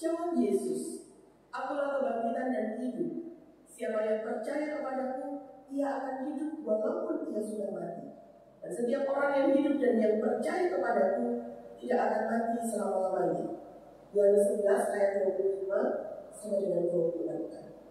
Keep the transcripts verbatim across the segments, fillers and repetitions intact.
Jawab Yesus, "Akulah kebangkitan dan hidup. Siapa yang percaya kepadaku, ia akan hidup walaupun ia sudah mati. Dan setiap orang yang hidup dan yang percaya kepadaku tidak akan mati selama-lamanya." Yohanes sebelas ayat dua puluh lima sampai dengan dua puluh enam.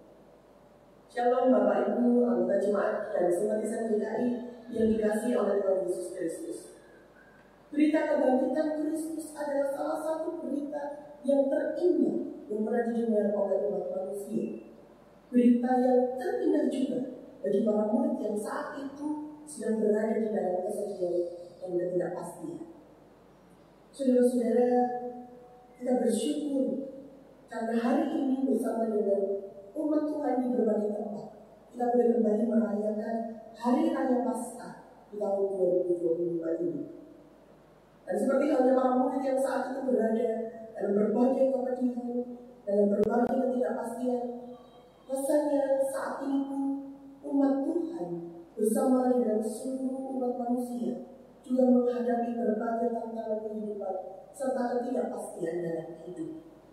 Shalom Bapak Ibu, anggota jemaat dan simpatisan G K I yang dikasihi oleh Tuhan Yesus Kristus. Berita kebangkitan Kristus adalah salah satu berita yang terindah yang pernah didengar oleh umat manusia. Berita yang terindah juga bagi para murid yang saat itu sedang berada di dalam kesedihan dan ketidakpastian. Saudara-saudara, kita bersyukur karena hari ini bersama dengan umat Tuhan di berbagai tempat kita boleh kembali merayakan Hari Raya Paskah di tahun dua ribu dua puluh lima ini. Dan seperti halnya para murid yang saat itu berada dalam berbagai kepedihan, dalam berbagai ketidakpastian, rasanya saat ini pun umat Tuhan bersama dengan seluruh umat manusia juga menghadapi berbagai tantangan kehidupan serta ketidakpastian dalam hidup.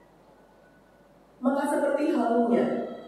Maka seperti halnya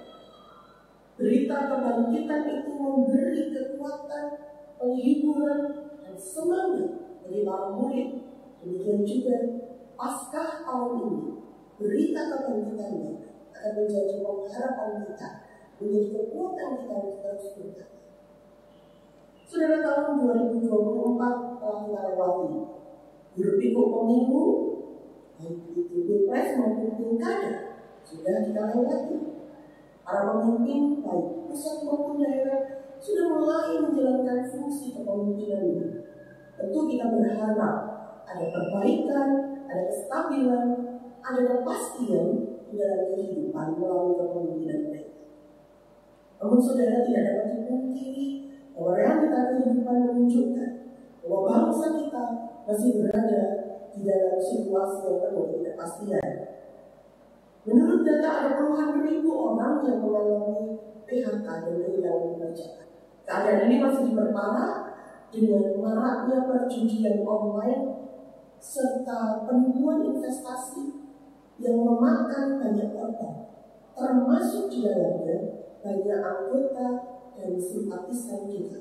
berita kebangkitan itu memberi kekuatan, penghiburan, dan semangat bagi para murid. Demikian juga Paskah tahun ini, berita kebangkitannya akan menjadi pengharapan kita, menjadi kekuatan kita untuk terus berkata. Saudara, tahun dua ribu dua puluh empat telah kita lewati. Hiruk-pikuk pemilu, baik itu pilpres maupun pilkada, sudah kita lewati. Para pemimpin baik pusat maupun daerah sudah mulai menjalankan fungsi kepemimpinannya. Tentu kita berharap ada perbaikan, ada kestabilan, ada kepastian di dalam kehidupan melalui kepemimpinan mereka. Namun saudara, tidak dapat dipungkiri bahwa realita kehidupan menunjukkan bahwa bangsa kita masih berada di dalam situasi yang penuh ketidakpastian. Menurut data, ada puluhan ribu orang yang mengalami P H K dan kehilangan pekerjaan. Keadaan ini masih diperparah dengan maraknya perjudian online serta penipuan investasi yang memakan banyak korban, termasuk di dalamnya banyak anggota dan simpatisan kita.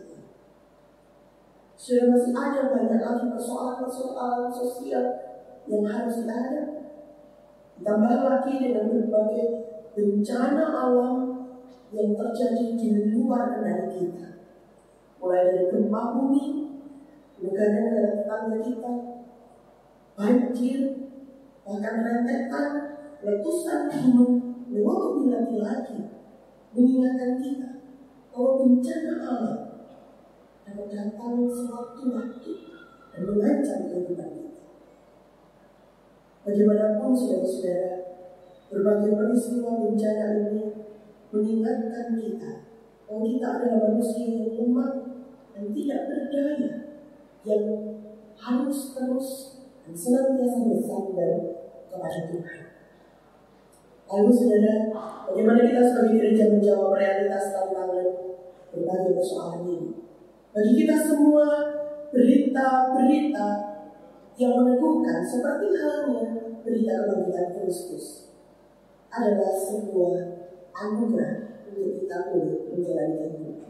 Sudah masih ada banyak lagi persoalan-persoalan sosial yang harus kita hadapi. Ditambah lagi dengan berbagai bencana alam yang terjadi di luar kendali kita, mulai dari gempa bumi, negara-negara tetangga kita, banjir, bahkan rentetan letusan gunung yang waktu lagi-lagi mengingatkan kita bahwa bencana alam dapat datang sewaktu-waktu dan mengancam kehidupan kita. Bagaimanapun saudara-saudara, berbagai peristiwa bencana ini mengingatkan kita bahwa kita adalah manusia yang lemah dan tidak berdaya, yang harus terus dan senantiasa bersandar kepada Tuhan. Lalu saudara, bagaimana kita sebagai gereja menjawab realitas tantangan berbagai persoalan ini? Bagi kita semua, berita-berita yang meneguhkan seperti halnya berita kebangkitan Kristus adalah sebuah anugerah untuk kita boleh menjalani kehidupan.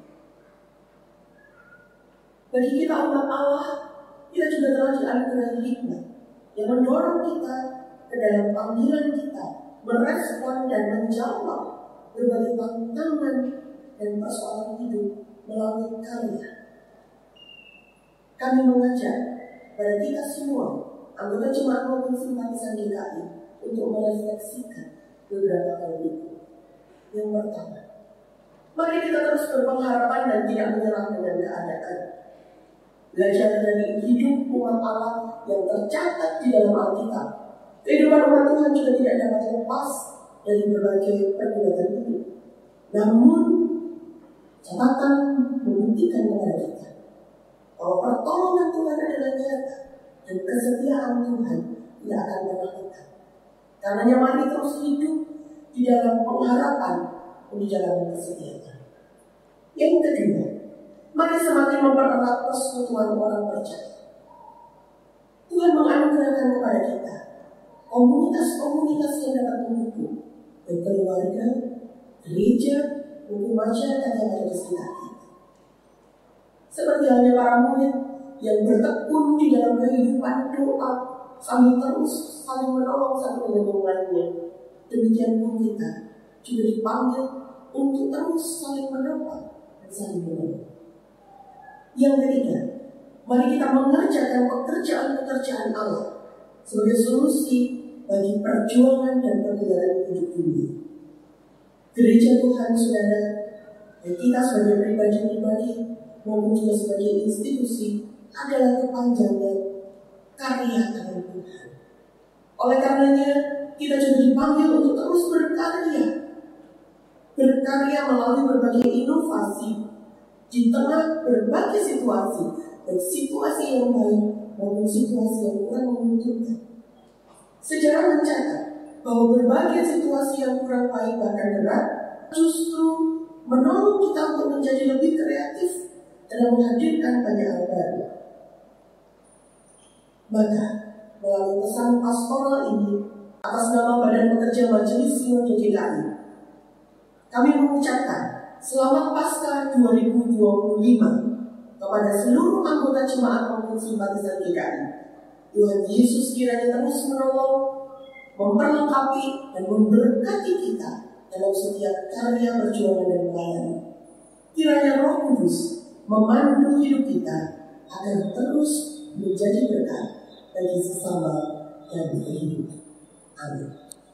Bagi kita umat Allah, kita juga telah dianugerahi hikmat yang mendorong kita ke dalam panggilan kita merespon dan menjawab berbagai tantangan dan persoalan hidup melalui karya. Kami mengajak pada kita semua, anggota jemaat maupun simpatisan G K I, untuk merefleksikan beberapa hal itu. Yang pertama, mari kita terus berpengharapan dan tidak menyerah dengan keadaan. Belajar dari hidup umat Allah yang tercatat di dalam Alkitab. Kehidupan umat Tuhan juga tidak dapat lepas dari berbagai pergulatan hidup. Namun, catatan membuktikan kepada kita bahwa pertolongan Tuhan adalah nyata dan kesetiaan Tuhan tidak akan pernah lekat. Karenanya mari terus hidup di dalam pengharapan dan di dalam kesetiaan. Yang kedua, mari semakin mempererat persekutuan orang percaya. Tuhan menganugerahkan kepada kita komunitas-komunitas yang dapat mendukung, baik keluarga, gereja, maupun masyarakat yang ada di sekitar kita. Seperti halnya para murid yang bertekun di dalam kehidupan doa, sambil terus saling menolong satu dengan yang lainnya. Demikian pun kita juga dipanggil untuk terus saling menolong dan saling menolong. Yang ketiga, mari kita mengerjakan pekerjaan-pekerjaan Allah sebagai solusi bagi perjuangan dan pergerakan hidup dunia. Gereja Tuhan, saudara, dan kita sebagai pribadi-pribadi maupun juga sebagai institusi adalah kepanjangan karya tangan Tuhan. Oleh karenanya, kita juga dipanggil untuk terus berkarya, berkarya melalui berbagai inovasi di tengah berbagai situasi, baik situasi yang baik maupun situasi yang kurang menguntungkan. Sejarah mencatat bahwa berbagai situasi yang kurang baik bahkan berat justru menolong kita untuk menjadi lebih kreatif dalam menghadirkan banyak hal baru. Maka melalui pesan pastoral ini atas nama Badan Pekerja Majelis Sion G K I, kami mengucapkan Selamat Paskah dua ribu dua puluh lima kepada seluruh anggota jemaat maupun simpatisan G K I. Tuhan Yesus kiranya terus menolong, memperlengkapi dan memberkati kita dalam setiap karya perjuangan dan pelayanan. Kiranya Roh Kudus memandu hidup kita agar terus menjadi berkat bagi sesama dan kehidupan. Amin.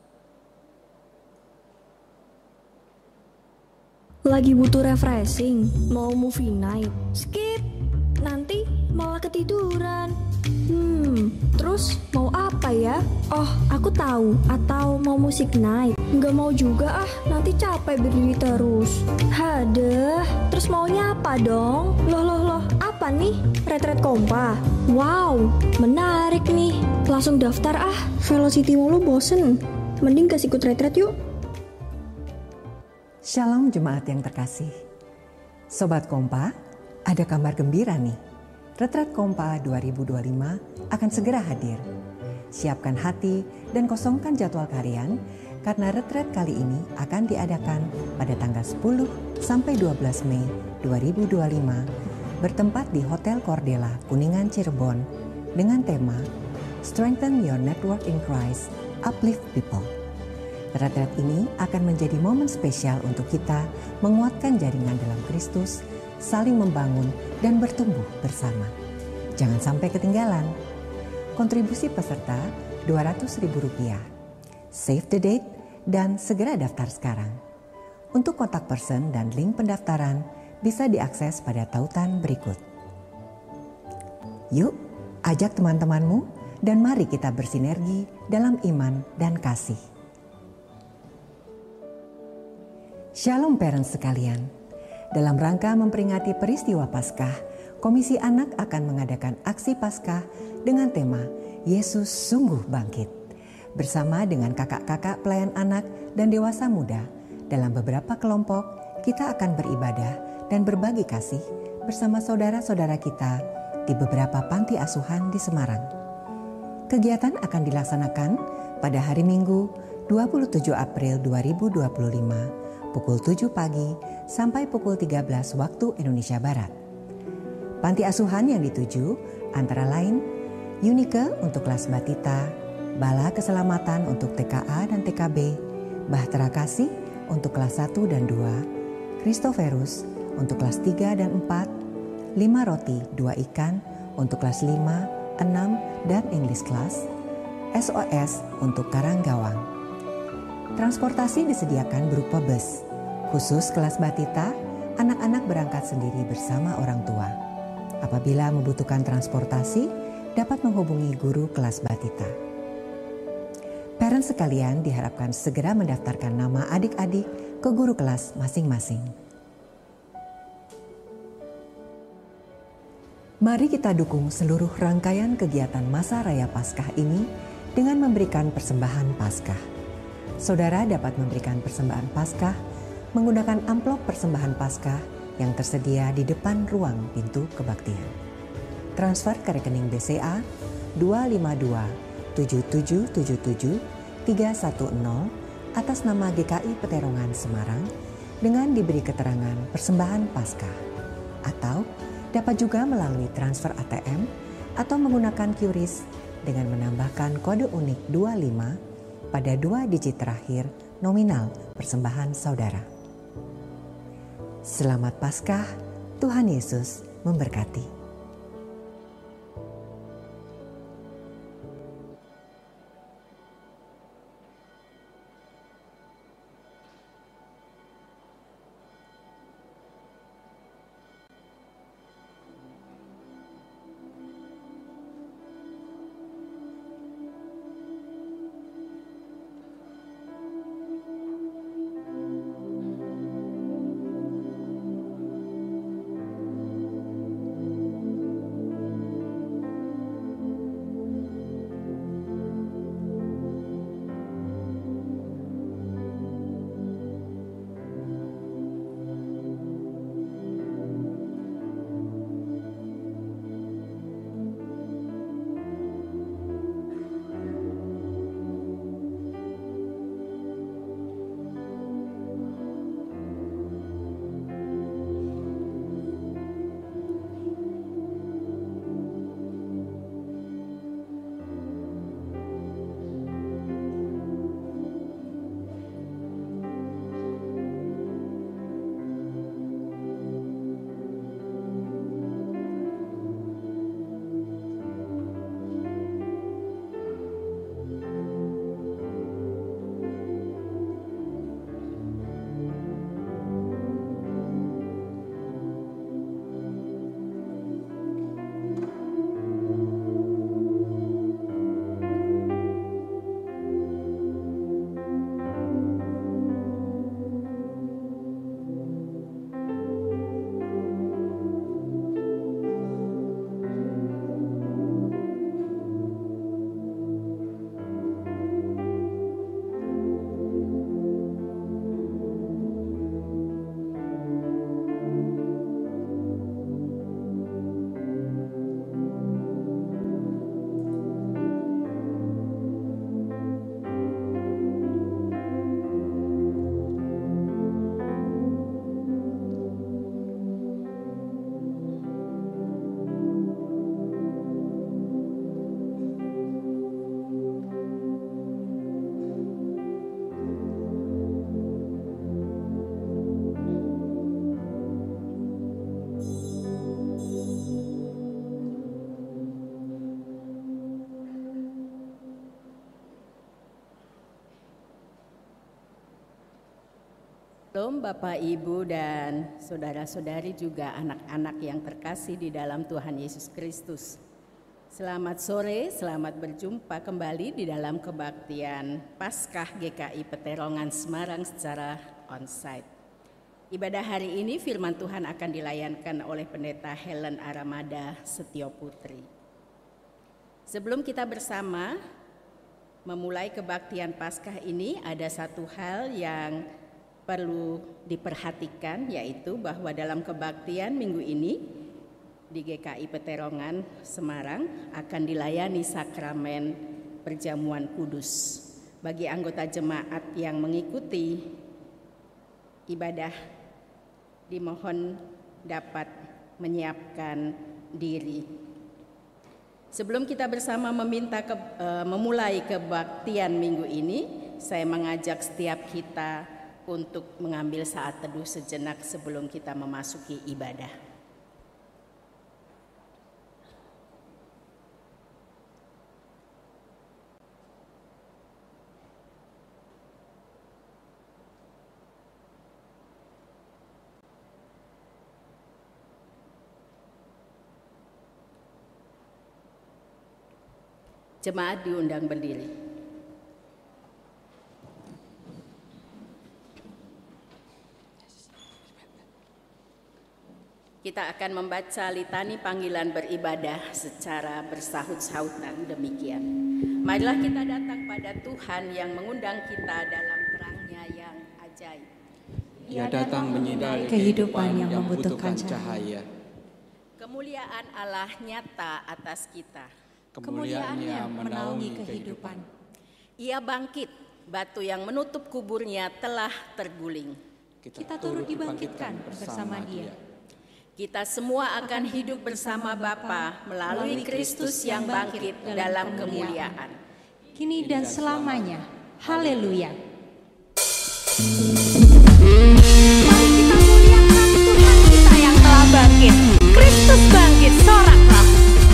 Lagi butuh refreshing, mau movie night, skip, nanti malah ketiduran. Hmm, terus mau apa ya? Oh, aku tahu, atau mau musik night. Nggak mau juga ah, nanti capek berdiri terus. Hadeh, terus maunya apa dong? Loh loh loh, apa nih? Retret Kompa? Wow, menarik nih. Langsung daftar ah, Velocity mulu bosen. Mending kasih ikut retret yuk. Shalom jemaat yang terkasih. Sobat Kompa, ada kabar gembira nih. Retret Kompa dua ribu dua puluh lima akan segera hadir. Siapkan hati dan kosongkan jadwal kalian karena retret kali ini akan diadakan pada tanggal sepuluh sampai dua belas Mei dua ribu dua puluh lima bertempat di Hotel Cordela, Kuningan, Cirebon dengan tema Strengthen Your Network in Christ, Uplift People. Retret ini akan menjadi momen spesial untuk kita menguatkan jaringan dalam Kristus, saling membangun dan bertumbuh bersama. Jangan sampai ketinggalan. Kontribusi peserta dua ratus ribu rupiah. Save the date dan segera daftar sekarang. Untuk kontak person dan link pendaftaran bisa diakses pada tautan berikut. Yuk, ajak teman-temanmu dan mari kita bersinergi dalam iman dan kasih. Shalom parents sekalian. Dalam rangka memperingati peristiwa Paskah, Komisi Anak akan mengadakan aksi Paskah dengan tema Yesus Sungguh Bangkit. Bersama dengan kakak-kakak pelayan anak dan dewasa muda, dalam beberapa kelompok kita akan beribadah dan berbagi kasih bersama saudara-saudara kita di beberapa panti asuhan di Semarang. Kegiatan akan dilaksanakan pada hari Minggu dua puluh tujuh April dua ribu dua puluh lima pukul tujuh pagi sampai pukul tiga belas waktu Indonesia Barat. Panti asuhan yang dituju antara lain Unike untuk kelas Batita, Bala Keselamatan untuk T K A dan T K B, Bahtera Kasih untuk kelas satu dan dua, Christophorus untuk kelas tiga dan empat, lima roti dua ikan untuk kelas lima, enam dan English class, S O S untuk Karanggawang. Transportasi disediakan berupa bus. Khusus kelas Batita, anak-anak berangkat sendiri bersama orang tua. Apabila membutuhkan transportasi, dapat menghubungi guru kelas Batita. Parents sekalian diharapkan segera mendaftarkan nama adik-adik ke guru kelas masing-masing. Mari kita dukung seluruh rangkaian kegiatan masa raya Paskah ini dengan memberikan persembahan Paskah. Saudara dapat memberikan persembahan Paskah menggunakan amplop persembahan Paskah yang tersedia di depan ruang pintu kebaktian. Transfer ke rekening B C A dua lima dua tujuh tujuh tujuh tujuh tiga satu nol atas nama G K I Peterongan Semarang dengan diberi keterangan persembahan Paskah, atau dapat juga melalui transfer A T M atau menggunakan Q R I S dengan menambahkan kode unik dua lima pada dua digit terakhir nominal persembahan saudara. Selamat Paskah, Tuhan Yesus memberkati. Shalom Bapak, Ibu, dan saudara-saudari juga anak-anak yang terkasih di dalam Tuhan Yesus Kristus. Selamat sore, selamat berjumpa kembali di dalam kebaktian Paskah G K I Peterongan Semarang secara onsite. Ibadah hari ini firman Tuhan akan dilayankan oleh Pendeta Helen Aramada Setioputri. Sebelum kita bersama memulai kebaktian Paskah ini, ada satu hal yang perlu diperhatikan, yaitu bahwa dalam kebaktian minggu ini di G K I Peterongan Semarang akan dilayani sakramen perjamuan kudus. Bagi anggota jemaat yang mengikuti ibadah, dimohon dapat menyiapkan diri. Sebelum kita bersama meminta ke, e, memulai kebaktian minggu ini, saya mengajak setiap kita untuk mengambil saat teduh sejenak sebelum kita memasuki ibadah. Jemaat diundang berdiri. Kita akan membaca litani panggilan beribadah secara bersahut-sahutan demikian. Marilah kita datang pada Tuhan yang mengundang kita dalam terangnya yang ajaib. Ia datang menyinari kehidupan yang membutuhkan cahaya. Kemuliaan Allah nyata atas kita. kemuliaannya menaungi kehidupan. Ia bangkit, batu yang menutup kuburnya telah terguling. Kita turut dibangkitkan bersama Dia. Kita semua akan hidup bersama Bapa melalui Kristus yang bangkit dalam kemuliaan. Kini dan selamanya. Haleluya. Mari kita muliakan Tuhan kita yang telah bangkit. Kristus bangkit, soraklah.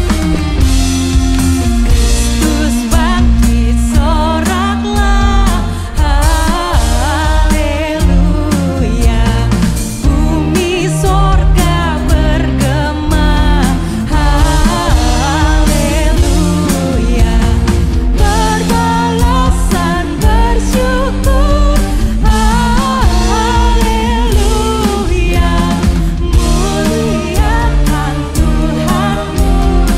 Kristus bangkit, soraklah. Haleluya. Bumi sorga bergema. Haleluya. Berbalasan bersyukur. Haleluya. Muliakan Tuhanmu.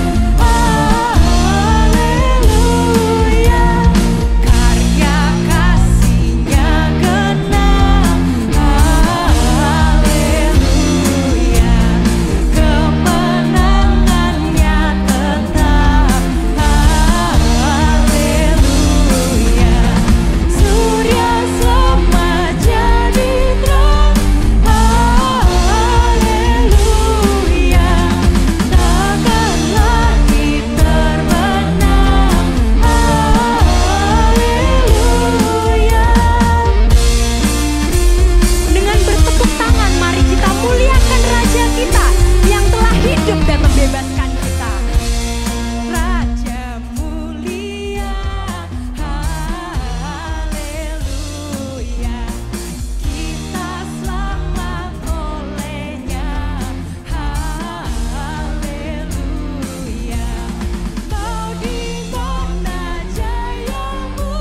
Haleluya. Karya kasih-Nya genap. Haleluya. Kemenangan-Nya tetap. Haleluya. Surya sama jadi terang. Haleluya. Takkan lagi terbenam. Haleluya. Dengan bertepuk tangan, mari kita muliakan Raja kita yang telah hidup dan membebaskan kita. Raja mulia, haleluya. Kita selamat oleh-Nya, haleluya. Kau di mana jayamu,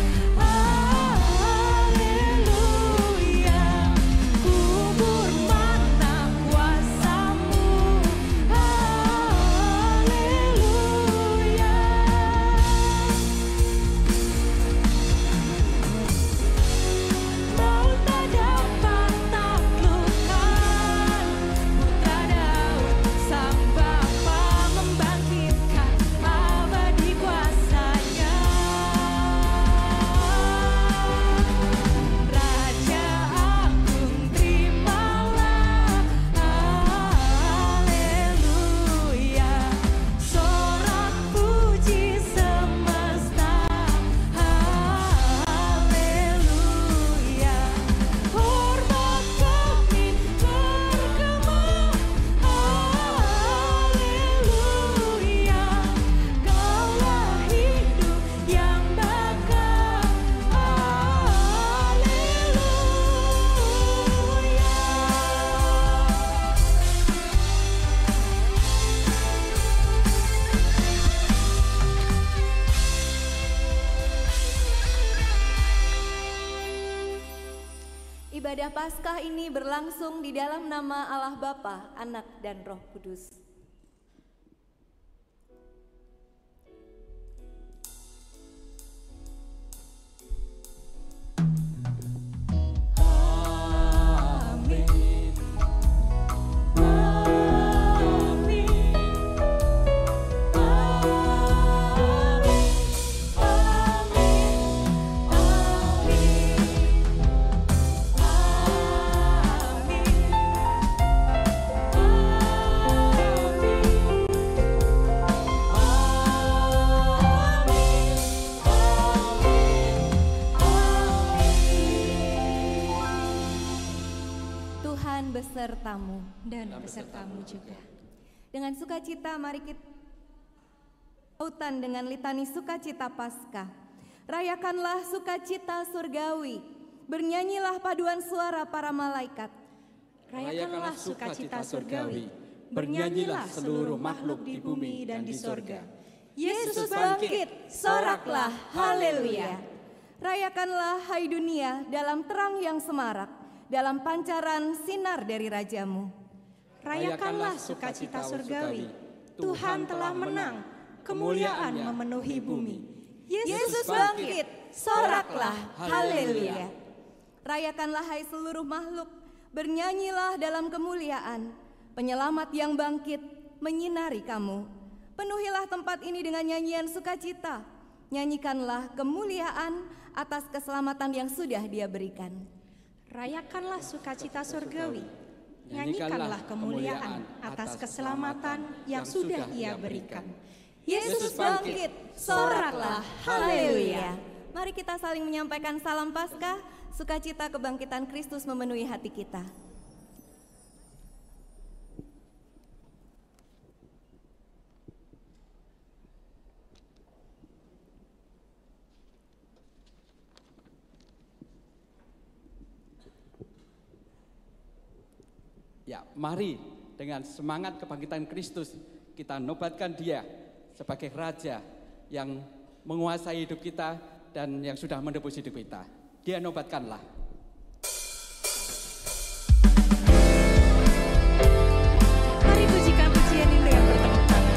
haleluya. Kubur mana kuasamu, haleluya. Maut tak dapat taklukkan, Putra Daud Sang Bapa membangkitkan, abadi kuasa-Nya. Raja Agung terimalah, haleluya. Sorak puji semesta, haleluya. Hormat kami bergema, haleluya. Kaulah hidup yang bakal, haleluya. Ibadah Paskah ini berlangsung di dalam nama Allah Bapa, Anak, dan Roh Kudus. Amin. Amin. Tuhan besertamu. Dan besertamu juga. Dengan sukacita mari kita lautan dengan litani sukacita Paskah. Rayakanlah sukacita surgawi. Bernyanyilah paduan suara para malaikat. Rayakanlah sukacita surgawi. Bernyanyilah seluruh makhluk di bumi dan di sorga. Yesus bangkit, soraklah, haleluya. Rayakanlah hai dunia dalam terang yang semarak, dalam pancaran sinar dari Rajamu. Rayakanlah sukacita surgawi. Tuhan telah menang, kemuliaan memenuhi bumi. Yesus bangkit, soraklah, haleluya. Rayakanlah hai seluruh makhluk, bernyanyilah dalam kemuliaan. Penyelamat yang bangkit menyinari kamu. Penuhilah tempat ini dengan nyanyian sukacita. Nyanyikanlah kemuliaan atas keselamatan yang sudah Dia berikan. Rayakanlah sukacita surgawi. Nyanyikanlah kemuliaan atas keselamatan yang sudah Ia berikan. Yesus bangkit, soraklah, haleluya. Mari kita saling menyampaikan salam Paskah, sukacita kebangkitan Kristus memenuhi hati kita. Ya, mari dengan semangat kebangkitan Kristus kita nobatkan Dia sebagai Raja yang menguasai hidup kita dan yang sudah menebus hidup kita. Dia nobatkanlah. Mari pujikan pujian ini dengan bertepuk tangan.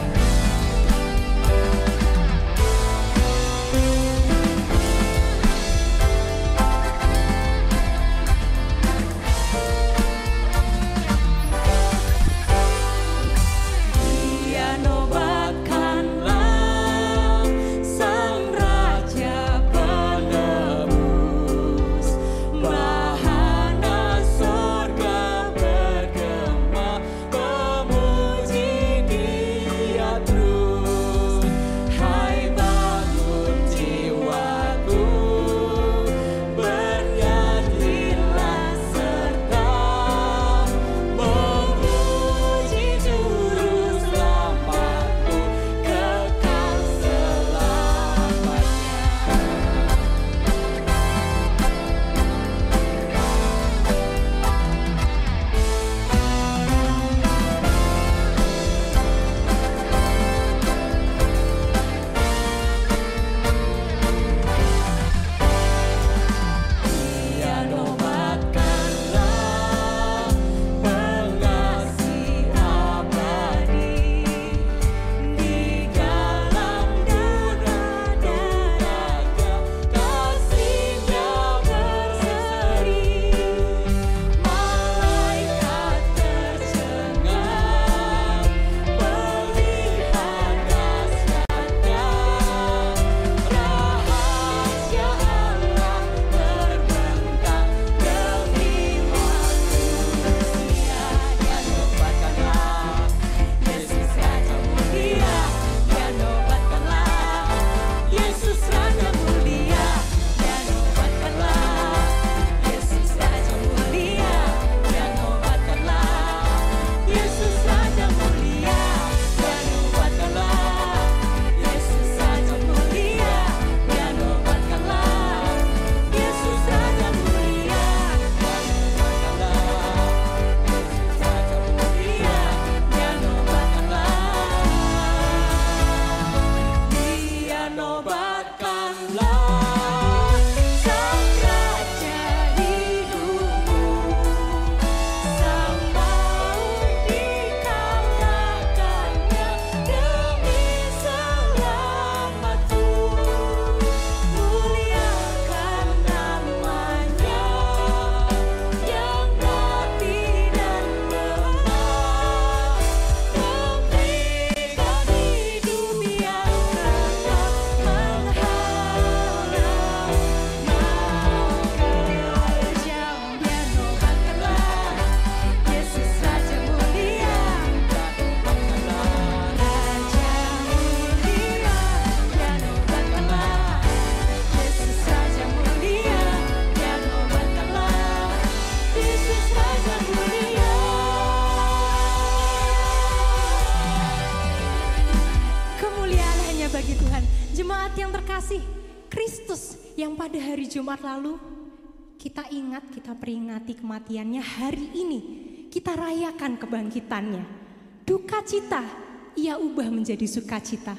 Jumat lalu kita ingat, kita peringati kematiannya, hari ini kita rayakan kebangkitannya. Duka cita Ia ubah menjadi sukacita.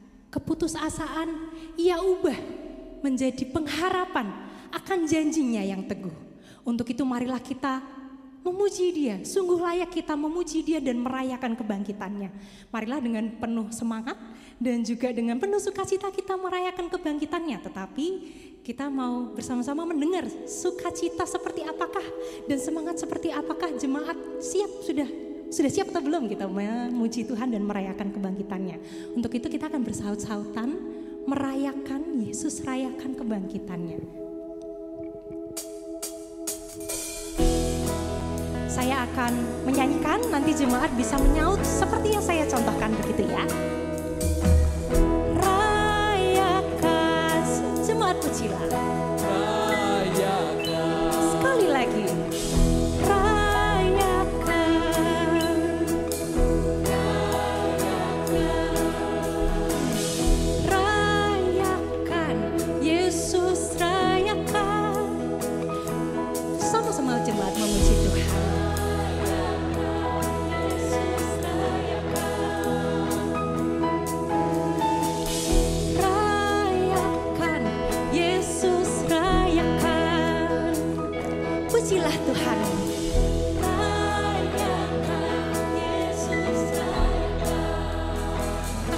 Keputusasaan Ia ubah menjadi pengharapan akan janjinya yang teguh. Untuk itu marilah kita memuji Dia, sungguh layak kita memuji Dia dan merayakan kebangkitannya. Marilah dengan penuh semangat dan juga dengan penuh sukacita kita merayakan kebangkitannya. Tetapi kita mau bersama-sama mendengar sukacita seperti apakah dan semangat seperti apakah jemaat siap sudah Sudah siap atau belum kita memuji Tuhan dan merayakan kebangkitannya? Untuk itu kita akan bersaut-sautan merayakan Yesus, rayakan kebangkitannya. Saya akan menyanyikan, nanti jemaat bisa menyaut seperti yang saya contohkan begitu ya. Rayakan, jemaat pujilah. Rayakan. Sekali lagi. Jemaat memuji Tuhan. Rayakan Yesus, rayakan. Pujilah Tuhan. Rayakan Yesus, rayakan.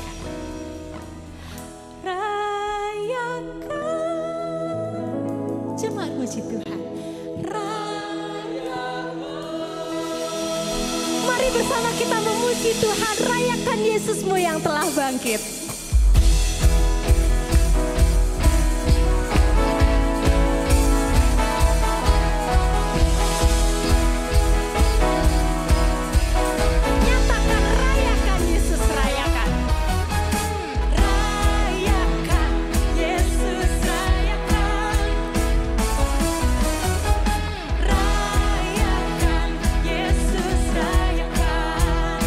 Rayakan. Jemaat puji Tuhan. Mari bersama kita memuji Tuhan, rayakan Yesusmu yang telah bangkit. Nyatakan rayakan Yesus, rayakan. Rayakan Yesus, rayakan. Rayakan Yesus, rayakan.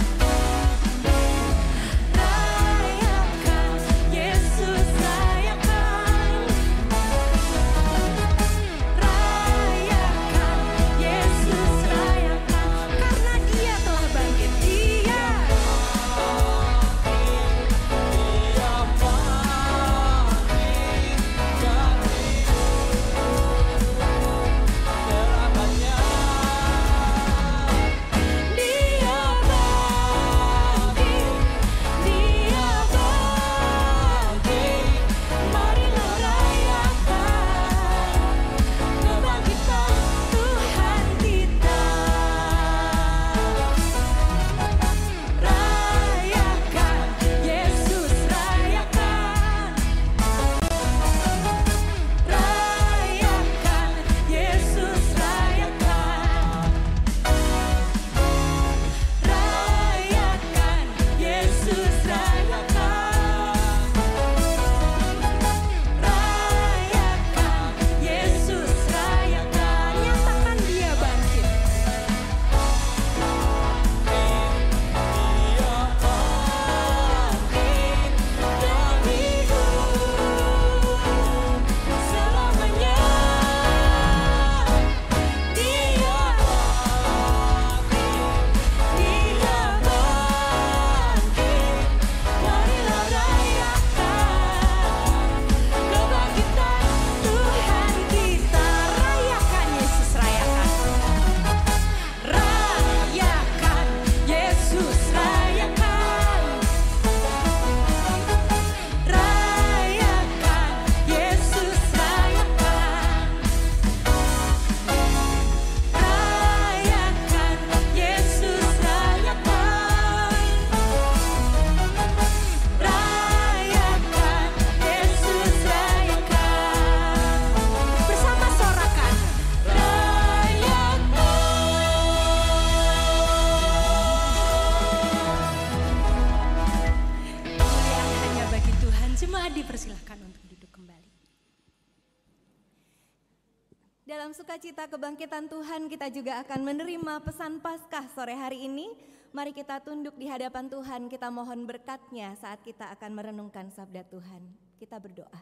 Rayakan Yesus, rayakan. Rayakan Yesus, rayakan. Karena Dia telah bangkit. Dia Dia bangkit. Dia bangkit. Marilah rayakan kebangkitan Tuhan kita. Rayakan Yesus, rayakan. Rayakan Yesus, rayakan. Rayakan Yesus, rayakan. Rayakan Yesus, rayakan. Nyatakan Dia bangkit. Dia bangkit dan hidup selamanya. Dia bangkit. Dia bangkit. Marilah rayakan kebangkitan Tuhan kita. Rayakan Yesus, rayakan. Rayakan Yesus, rayakan. Rayakan Yesus, rayakan. Rayakan Yesus, rayakan. Rayakan Yesus, rayakan. Bersama sorakan. Rayakan. Kemuliaan hanya bagi Tuhan. Jemaat dipersilahkan untuk duduk kembali. Dalam sukacita kebangkitan Tuhan, kita juga akan menerima pesan Paskah sore hari ini. Mari kita tunduk di hadapan Tuhan, kita mohon berkat-Nya saat kita akan merenungkan sabda Tuhan. Kita berdoa.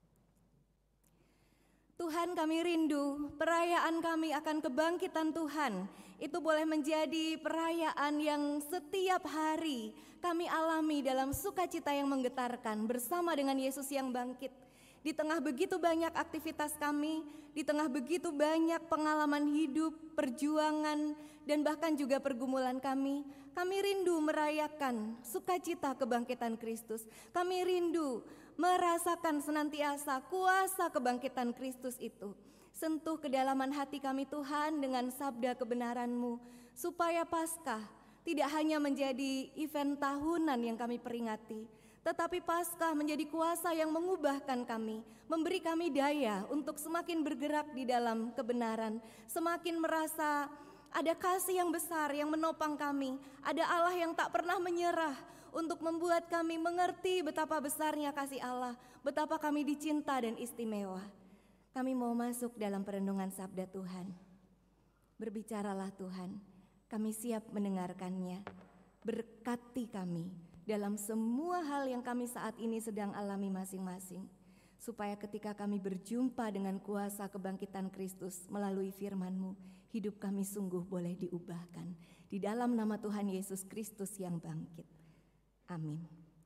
Tuhan, kami rindu perayaan kami akan kebangkitan Tuhan. Itu boleh menjadi perayaan yang setiap hari kami alami dalam sukacita yang menggetarkan bersama dengan Yesus yang bangkit. Di tengah begitu banyak aktivitas kami, di tengah begitu banyak pengalaman hidup, perjuangan, dan bahkan juga pergumulan kami, kami rindu merayakan sukacita kebangkitan Kristus. Kami rindu merasakan senantiasa kuasa kebangkitan Kristus itu. Sentuh kedalaman hati kami Tuhan dengan sabda kebenaran-Mu. supaya Paskah tidak hanya menjadi event tahunan yang kami peringati, tetapi Paskah menjadi kuasa yang mengubahkan kami, memberi kami daya untuk semakin bergerak di dalam kebenaran, semakin merasa ada kasih yang besar yang menopang kami, ada Allah yang tak pernah menyerah untuk membuat kami mengerti betapa besarnya kasih Allah, betapa kami dicinta dan istimewa. Kami mau masuk dalam perenungan sabda Tuhan. Berbicaralah Tuhan, kami siap mendengarkannya. Berkati kami dalam semua hal yang kami saat ini sedang alami masing-masing, supaya ketika kami berjumpa dengan kuasa kebangkitan Kristus melalui firman-Mu, hidup kami sungguh boleh diubahkan. Di dalam nama Tuhan Yesus Kristus yang bangkit. Amin.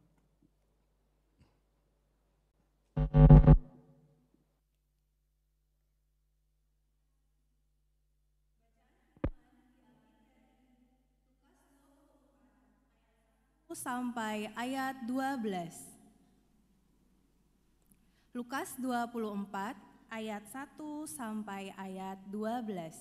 Sampai ayat dua belas. Lukas dua puluh empat ayat satu sampai ayat dua belas.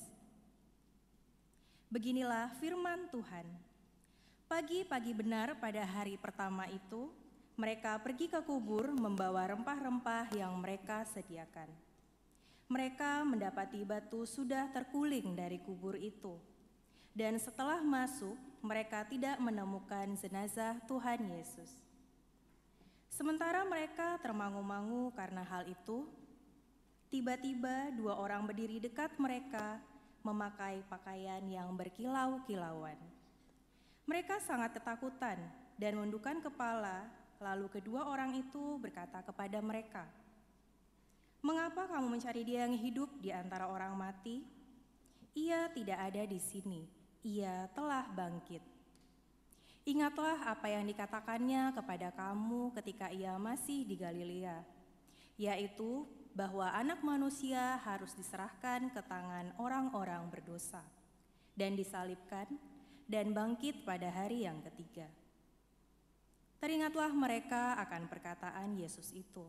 Beginilah firman Tuhan. Pagi-pagi benar pada hari pertama itu, mereka pergi ke kubur membawa rempah-rempah yang mereka sediakan. Mereka mendapati batu sudah terguling dari kubur itu. Dan setelah masuk, mereka tidak menemukan jenazah Tuhan Yesus. Sementara mereka termangu-mangu karena hal itu, tiba-tiba dua orang berdiri dekat mereka, memakai pakaian yang berkilau-kilauan. Mereka sangat ketakutan dan menundukkan kepala, lalu kedua orang itu berkata kepada mereka, "Mengapa kamu mencari dia yang hidup di antara orang mati? Ia tidak ada di sini. Ia telah bangkit. Ingatlah apa yang dikatakannya kepada kamu ketika ia masih di Galilea, yaitu bahwa anak manusia harus diserahkan ke tangan orang-orang berdosa dan disalibkan dan bangkit pada hari yang ketiga." Teringatlah mereka akan perkataan Yesus itu.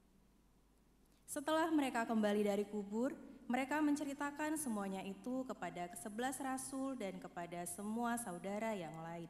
Setelah mereka kembali dari kubur, mereka menceritakan semuanya itu kepada kesebelas rasul dan kepada semua saudara yang lain.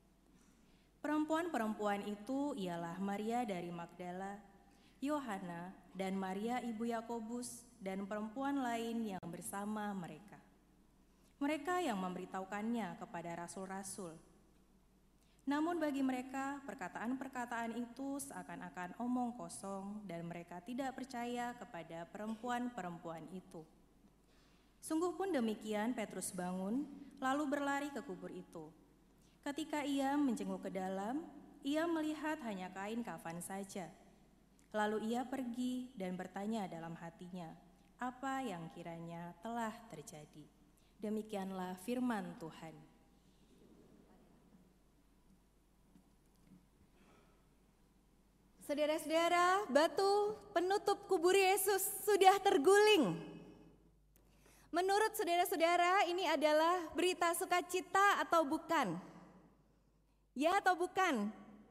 Perempuan-perempuan itu ialah Maria dari Magdala, Yohana, dan Maria ibu Yakobus, dan perempuan lain yang bersama mereka. Mereka yang memberitahukannya kepada rasul-rasul. Namun bagi mereka, perkataan-perkataan itu seakan-akan omong kosong dan mereka tidak percaya kepada perempuan-perempuan itu. Sungguh pun demikian, Petrus bangun, lalu berlari ke kubur itu. Ketika ia menjenguk ke dalam, ia melihat hanya kain kafan saja. Lalu ia pergi dan bertanya dalam hatinya, apa yang kiranya telah terjadi. Demikianlah firman Tuhan. Saudara-saudara, batu penutup kubur Yesus sudah terguling. Menurut saudara-saudara, ini adalah berita sukacita atau bukan? Ya atau bukan?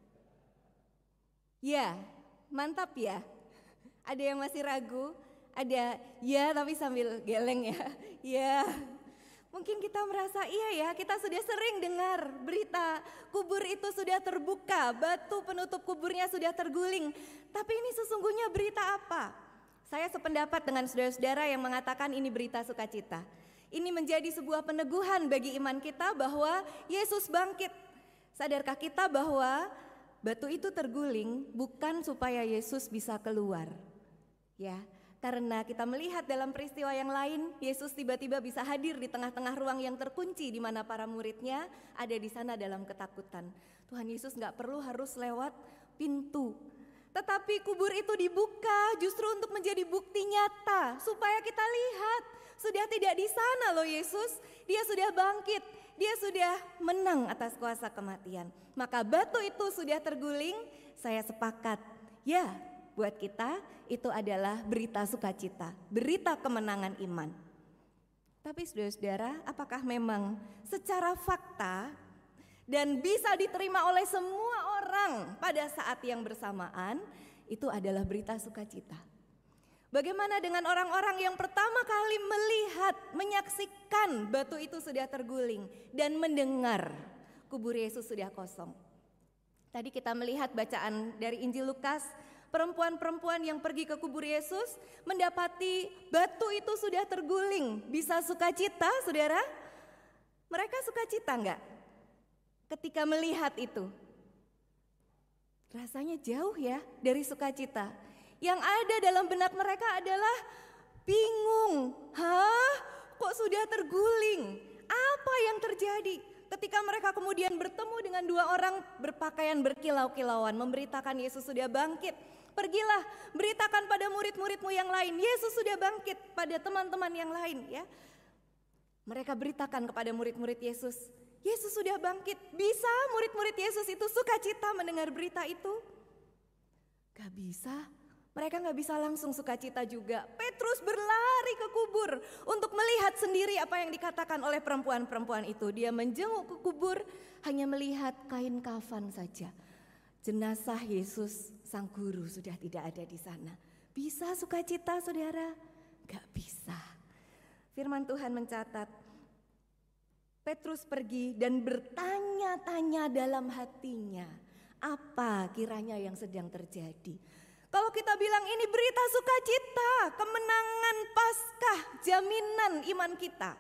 Ya, mantap ya. Ada yang masih ragu? Ada ya tapi sambil geleng ya. Ya. Mungkin kita merasa iya ya, kita sudah sering dengar berita kubur itu sudah terbuka, batu penutup kuburnya sudah terguling. Tapi ini sesungguhnya berita apa? Saya sependapat dengan saudara-saudara yang mengatakan ini berita sukacita. Ini menjadi sebuah peneguhan bagi iman kita bahwa Yesus bangkit. Sadarkah kita bahwa batu itu terguling bukan supaya Yesus bisa keluar? Ya. Karena kita melihat dalam peristiwa yang lain, Yesus tiba-tiba bisa hadir di tengah-tengah ruang yang terkunci di mana para muridnya ada di sana dalam ketakutan. Tuhan Yesus gak perlu harus lewat pintu. Tetapi kubur itu dibuka justru untuk menjadi bukti nyata supaya kita lihat. Sudah tidak di sana loh Yesus, dia sudah bangkit, dia sudah menang atas kuasa kematian. Maka batu itu sudah terguling, saya sepakat. Ya, buat kita itu adalah berita sukacita, berita kemenangan iman. Tapi saudara-saudara, apakah memang secara fakta dan bisa diterima oleh semua orang pada saat yang bersamaan itu adalah berita sukacita? Bagaimana dengan orang-orang yang pertama kali melihat, menyaksikan batu itu sudah terguling dan mendengar kubur Yesus sudah kosong. Tadi kita melihat bacaan dari Injil Lukas, perempuan-perempuan yang pergi ke kubur Yesus mendapati batu itu sudah terguling. Bisa sukacita, saudara? Mereka sukacita enggak? Ketika melihat itu. Rasanya jauh ya dari sukacita. Yang ada dalam benak mereka adalah bingung. Hah? Kok sudah terguling? Apa yang terjadi? Ketika mereka kemudian bertemu dengan dua orang berpakaian berkilau-kilauan, memberitakan Yesus sudah bangkit. Pergilah, beritakan pada murid-muridmu yang lain, Yesus sudah bangkit, pada teman-teman yang lain ya. Mereka beritakan kepada murid-murid Yesus, Yesus sudah bangkit. Bisa murid-murid Yesus itu sukacita mendengar berita itu? Gak bisa. Mereka gak bisa langsung sukacita juga. Petrus berlari ke kubur untuk melihat sendiri apa yang dikatakan oleh perempuan-perempuan itu. Dia menjenguk ke kubur, hanya melihat kain kafan saja. Jenazah Yesus sang guru sudah tidak ada di sana. Bisa sukacita, saudara? Gak bisa. Firman Tuhan mencatat, Petrus pergi dan bertanya-tanya dalam hatinya, apa kiranya yang sedang terjadi. Kalau kita bilang ini berita sukacita, kemenangan Paskah, jaminan iman kita.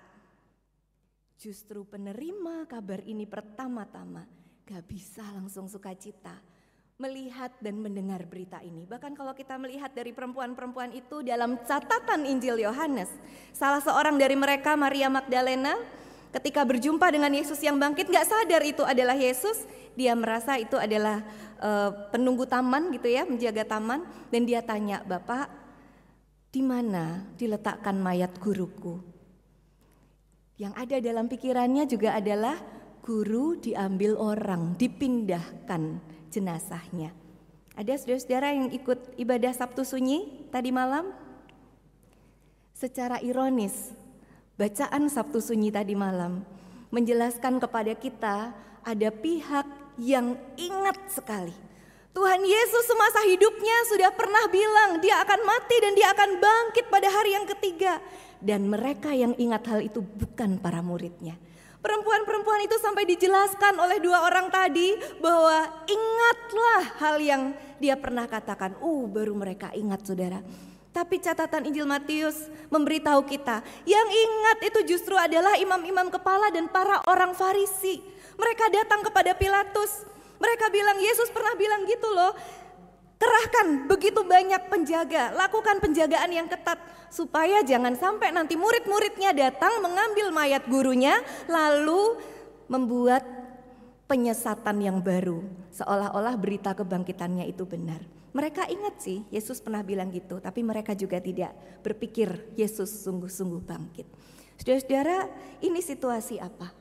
Justru penerima kabar ini pertama-tama gak bisa langsung sukacita melihat dan mendengar berita ini. Bahkan kalau kita melihat dari perempuan-perempuan itu dalam catatan Injil Yohanes, salah seorang dari mereka, Maria Magdalena, ketika berjumpa dengan Yesus yang bangkit, gak sadar itu adalah Yesus. Dia merasa itu adalah uh, penunggu taman gitu ya, menjaga taman. Dan dia tanya, Bapak, di mana diletakkan mayat guruku? Yang ada dalam pikirannya juga adalah guru diambil orang, dipindahkan jenazahnya. Ada saudara-saudara yang ikut ibadah Sabtu Sunyi tadi malam? Secara ironis, bacaan Sabtu Sunyi tadi malam menjelaskan kepada kita ada pihak yang ingat sekali. Tuhan Yesus semasa hidupnya sudah pernah bilang dia akan mati dan dia akan bangkit pada hari yang ketiga. Dan mereka yang ingat hal itu bukan para muridnya. Perempuan-perempuan itu sampai dijelaskan oleh dua orang tadi bahwa ingatlah hal yang dia pernah katakan. Uh, baru mereka ingat, saudara. Tapi catatan Injil Matius memberitahu kita, yang ingat itu justru adalah imam-imam kepala dan para orang Farisi. Mereka datang kepada Pilatus. Mereka bilang, Yesus pernah bilang gitu loh, kerahkan begitu banyak penjaga, lakukan penjagaan yang ketat supaya jangan sampai nanti murid-muridnya datang mengambil mayat gurunya lalu membuat penyesatan yang baru, seolah-olah berita kebangkitannya itu benar. Mereka ingat sih Yesus pernah bilang gitu, tapi mereka juga tidak berpikir Yesus sungguh-sungguh bangkit. Saudara-saudara, ini situasi apa?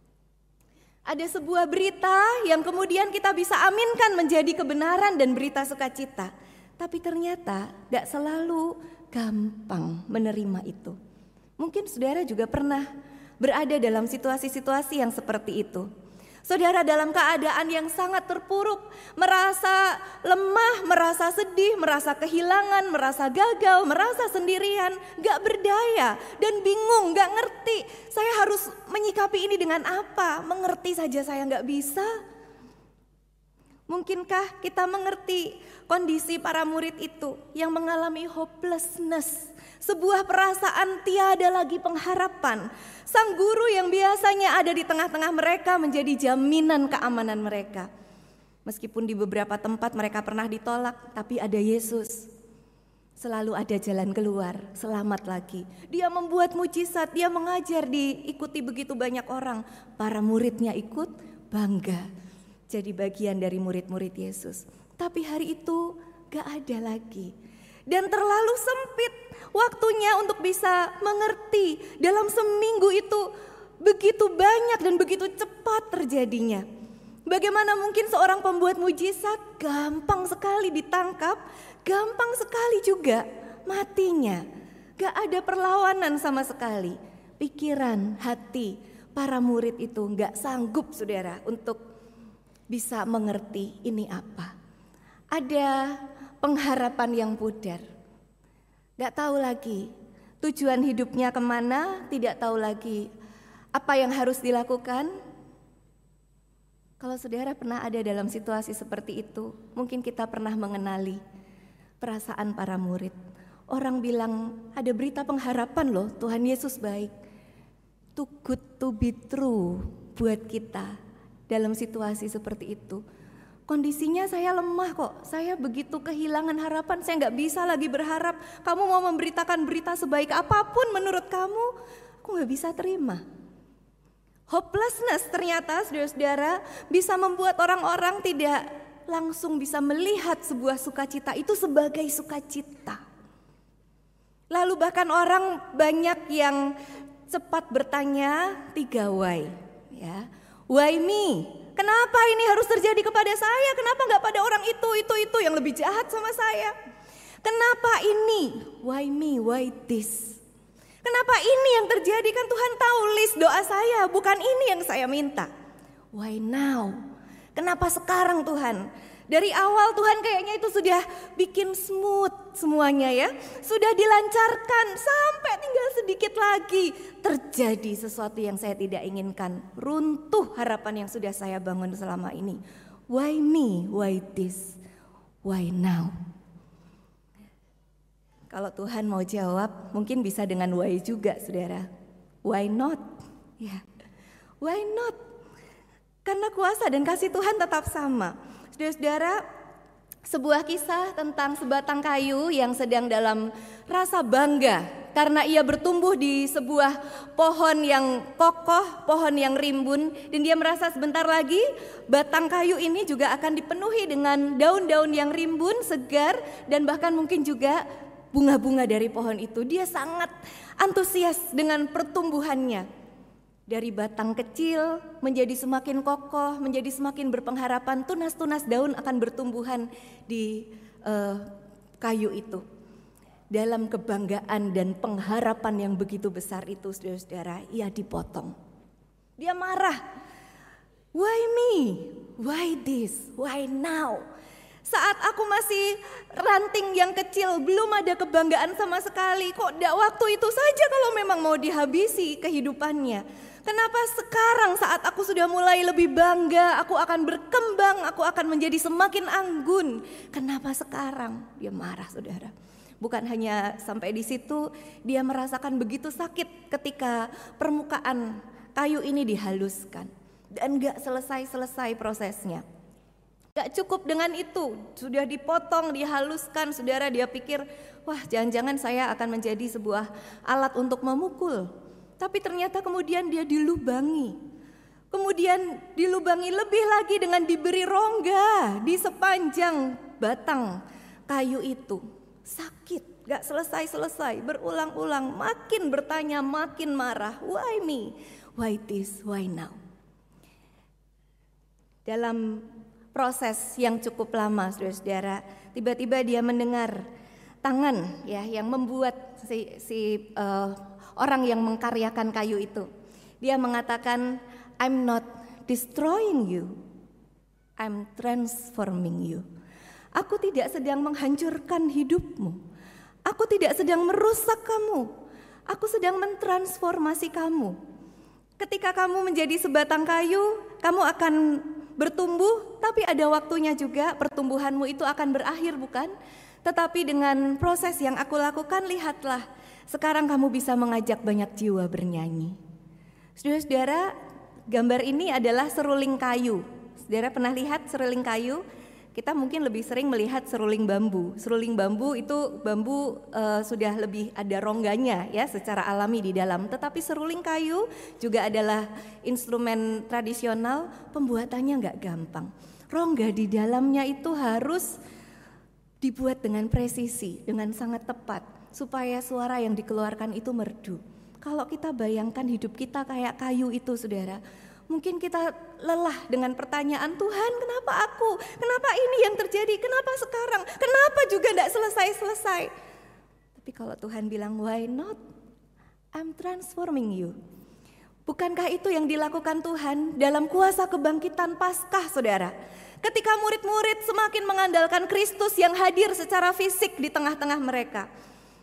Ada sebuah berita yang kemudian kita bisa aminkan menjadi kebenaran dan berita sukacita. Tapi ternyata gak selalu gampang menerima itu. Mungkin saudara juga pernah berada dalam situasi-situasi yang seperti itu. Saudara dalam keadaan yang sangat terpuruk, merasa lemah, merasa sedih, merasa kehilangan, merasa gagal, merasa sendirian, gak berdaya dan bingung, gak ngerti. Saya harus menyikapi ini dengan apa? Mengerti saja saya gak bisa. Mungkinkah kita mengerti kondisi para murid itu yang mengalami hopelessness, sebuah perasaan tiada lagi pengharapan. Sang guru yang biasanya ada di tengah-tengah mereka menjadi jaminan keamanan mereka. Meskipun di beberapa tempat mereka pernah ditolak, tapi ada Yesus. Selalu ada jalan keluar, selamat lagi. Dia membuat mujizat, dia mengajar, diikuti begitu banyak orang. Para muridnya ikut, bangga. Jadi bagian dari murid-murid Yesus. Tapi hari itu gak ada lagi. Dan terlalu sempit waktunya untuk bisa mengerti. Dalam seminggu itu begitu banyak dan begitu cepat terjadinya. Bagaimana mungkin seorang pembuat mujizat gampang sekali ditangkap, gampang sekali juga matinya. Gak ada perlawanan sama sekali. Pikiran, hati para murid itu gak sanggup, saudara, untuk bisa mengerti ini apa. Ada pengharapan yang pudar. Gak tahu lagi tujuan hidupnya kemana, tidak tahu lagi apa yang harus dilakukan. Kalau saudara pernah ada dalam situasi seperti itu, mungkin kita pernah mengenali perasaan para murid. Orang bilang ada berita pengharapan loh, Tuhan Yesus baik. Too good to be true buat kita dalam situasi seperti itu. Kondisinya saya lemah kok, saya begitu kehilangan harapan, saya gak bisa lagi berharap. Kamu mau memberitakan berita sebaik apapun menurut kamu, aku gak bisa terima. Hopelessness ternyata saudara-saudara bisa membuat orang-orang tidak langsung bisa melihat sebuah sukacita itu sebagai sukacita. Lalu bahkan orang banyak yang cepat bertanya tiga why, ya. Why me? Kenapa ini harus terjadi kepada saya? Kenapa nggak pada orang itu, itu, itu yang lebih jahat sama saya? Kenapa ini? Why me? Why this? Kenapa ini yang terjadi? Kan Tuhan tahu list doa saya, bukan ini yang saya minta. Why now? Kenapa sekarang Tuhan? Dari awal Tuhan kayaknya itu sudah bikin smooth semuanya ya. Sudah dilancarkan sampai tinggal sedikit lagi terjadi sesuatu yang saya tidak inginkan. Runtuh harapan yang sudah saya bangun selama ini. Why me? Why this? Why now? Kalau Tuhan mau jawab, mungkin bisa dengan why juga, saudara. Why not? Ya, why not? Karena kuasa dan kasih Tuhan tetap sama. Saudara-saudara, sebuah kisah tentang sebatang kayu yang sedang dalam rasa bangga karena ia bertumbuh di sebuah pohon yang kokoh, pohon yang rimbun, dan dia merasa sebentar lagi batang kayu ini juga akan dipenuhi dengan daun-daun yang rimbun, segar, dan bahkan mungkin juga bunga-bunga dari pohon itu. Dia sangat antusias dengan pertumbuhannya. Dari batang kecil menjadi semakin kokoh, menjadi semakin berpengharapan, tunas-tunas daun akan bertumbuhan di uh, kayu itu. Dalam kebanggaan dan pengharapan yang begitu besar itu, saudara-saudara, ia dipotong. Dia marah. Why me? Why this? Why now? Saat aku masih ranting yang kecil, belum ada kebanggaan sama sekali. Kok waktu itu saja kalau memang mau dihabisi kehidupannya. Kenapa sekarang saat aku sudah mulai lebih bangga, aku akan berkembang, aku akan menjadi semakin anggun. Kenapa sekarang? Dia marah, saudara. Bukan hanya sampai di situ, dia merasakan begitu sakit ketika permukaan kayu ini dihaluskan. Dan gak selesai-selesai prosesnya. Gak cukup dengan itu, sudah dipotong, dihaluskan, saudara, dia pikir, wah jangan-jangan saya akan menjadi sebuah alat untuk memukul. Tapi ternyata kemudian dia dilubangi. Kemudian dilubangi lebih lagi dengan diberi rongga di sepanjang batang kayu itu. Sakit, gak selesai-selesai, berulang-ulang, makin bertanya, makin marah. Why me? Why this? Why now? Dalam proses yang cukup lama, saudara-saudara, tiba-tiba dia mendengar tangan ya yang membuat si, si uh, orang yang mengkaryakan kayu itu. Dia mengatakan, I'm not destroying you, I'm transforming you. Aku tidak sedang menghancurkan hidupmu, aku tidak sedang merusak kamu, aku sedang mentransformasi kamu. Ketika kamu menjadi sebatang kayu, kamu akan bertumbuh, tapi ada waktunya juga pertumbuhanmu itu akan berakhir, bukan? Tetapi dengan proses yang aku lakukan, lihatlah, sekarang kamu bisa mengajak banyak jiwa bernyanyi. Saudara-saudara, gambar ini adalah seruling kayu. Saudara pernah lihat seruling kayu? Kita mungkin lebih sering melihat seruling bambu. Seruling bambu itu bambu uh, sudah lebih ada rongganya ya secara alami di dalam. Tetapi seruling kayu juga adalah instrumen tradisional, pembuatannya nggak gampang. Rongga di dalamnya itu harus dibuat dengan presisi, dengan sangat tepat supaya suara yang dikeluarkan itu merdu. Kalau kita bayangkan hidup kita kayak kayu itu, saudara, mungkin kita lelah dengan pertanyaan, Tuhan kenapa aku? Kenapa ini yang terjadi? Kenapa sekarang? Kenapa juga tidak selesai-selesai? Tapi kalau Tuhan bilang, why not? I'm transforming you. Bukankah itu yang dilakukan Tuhan dalam kuasa kebangkitan Paskah, saudara? Ketika murid-murid semakin mengandalkan Kristus yang hadir secara fisik di tengah-tengah mereka.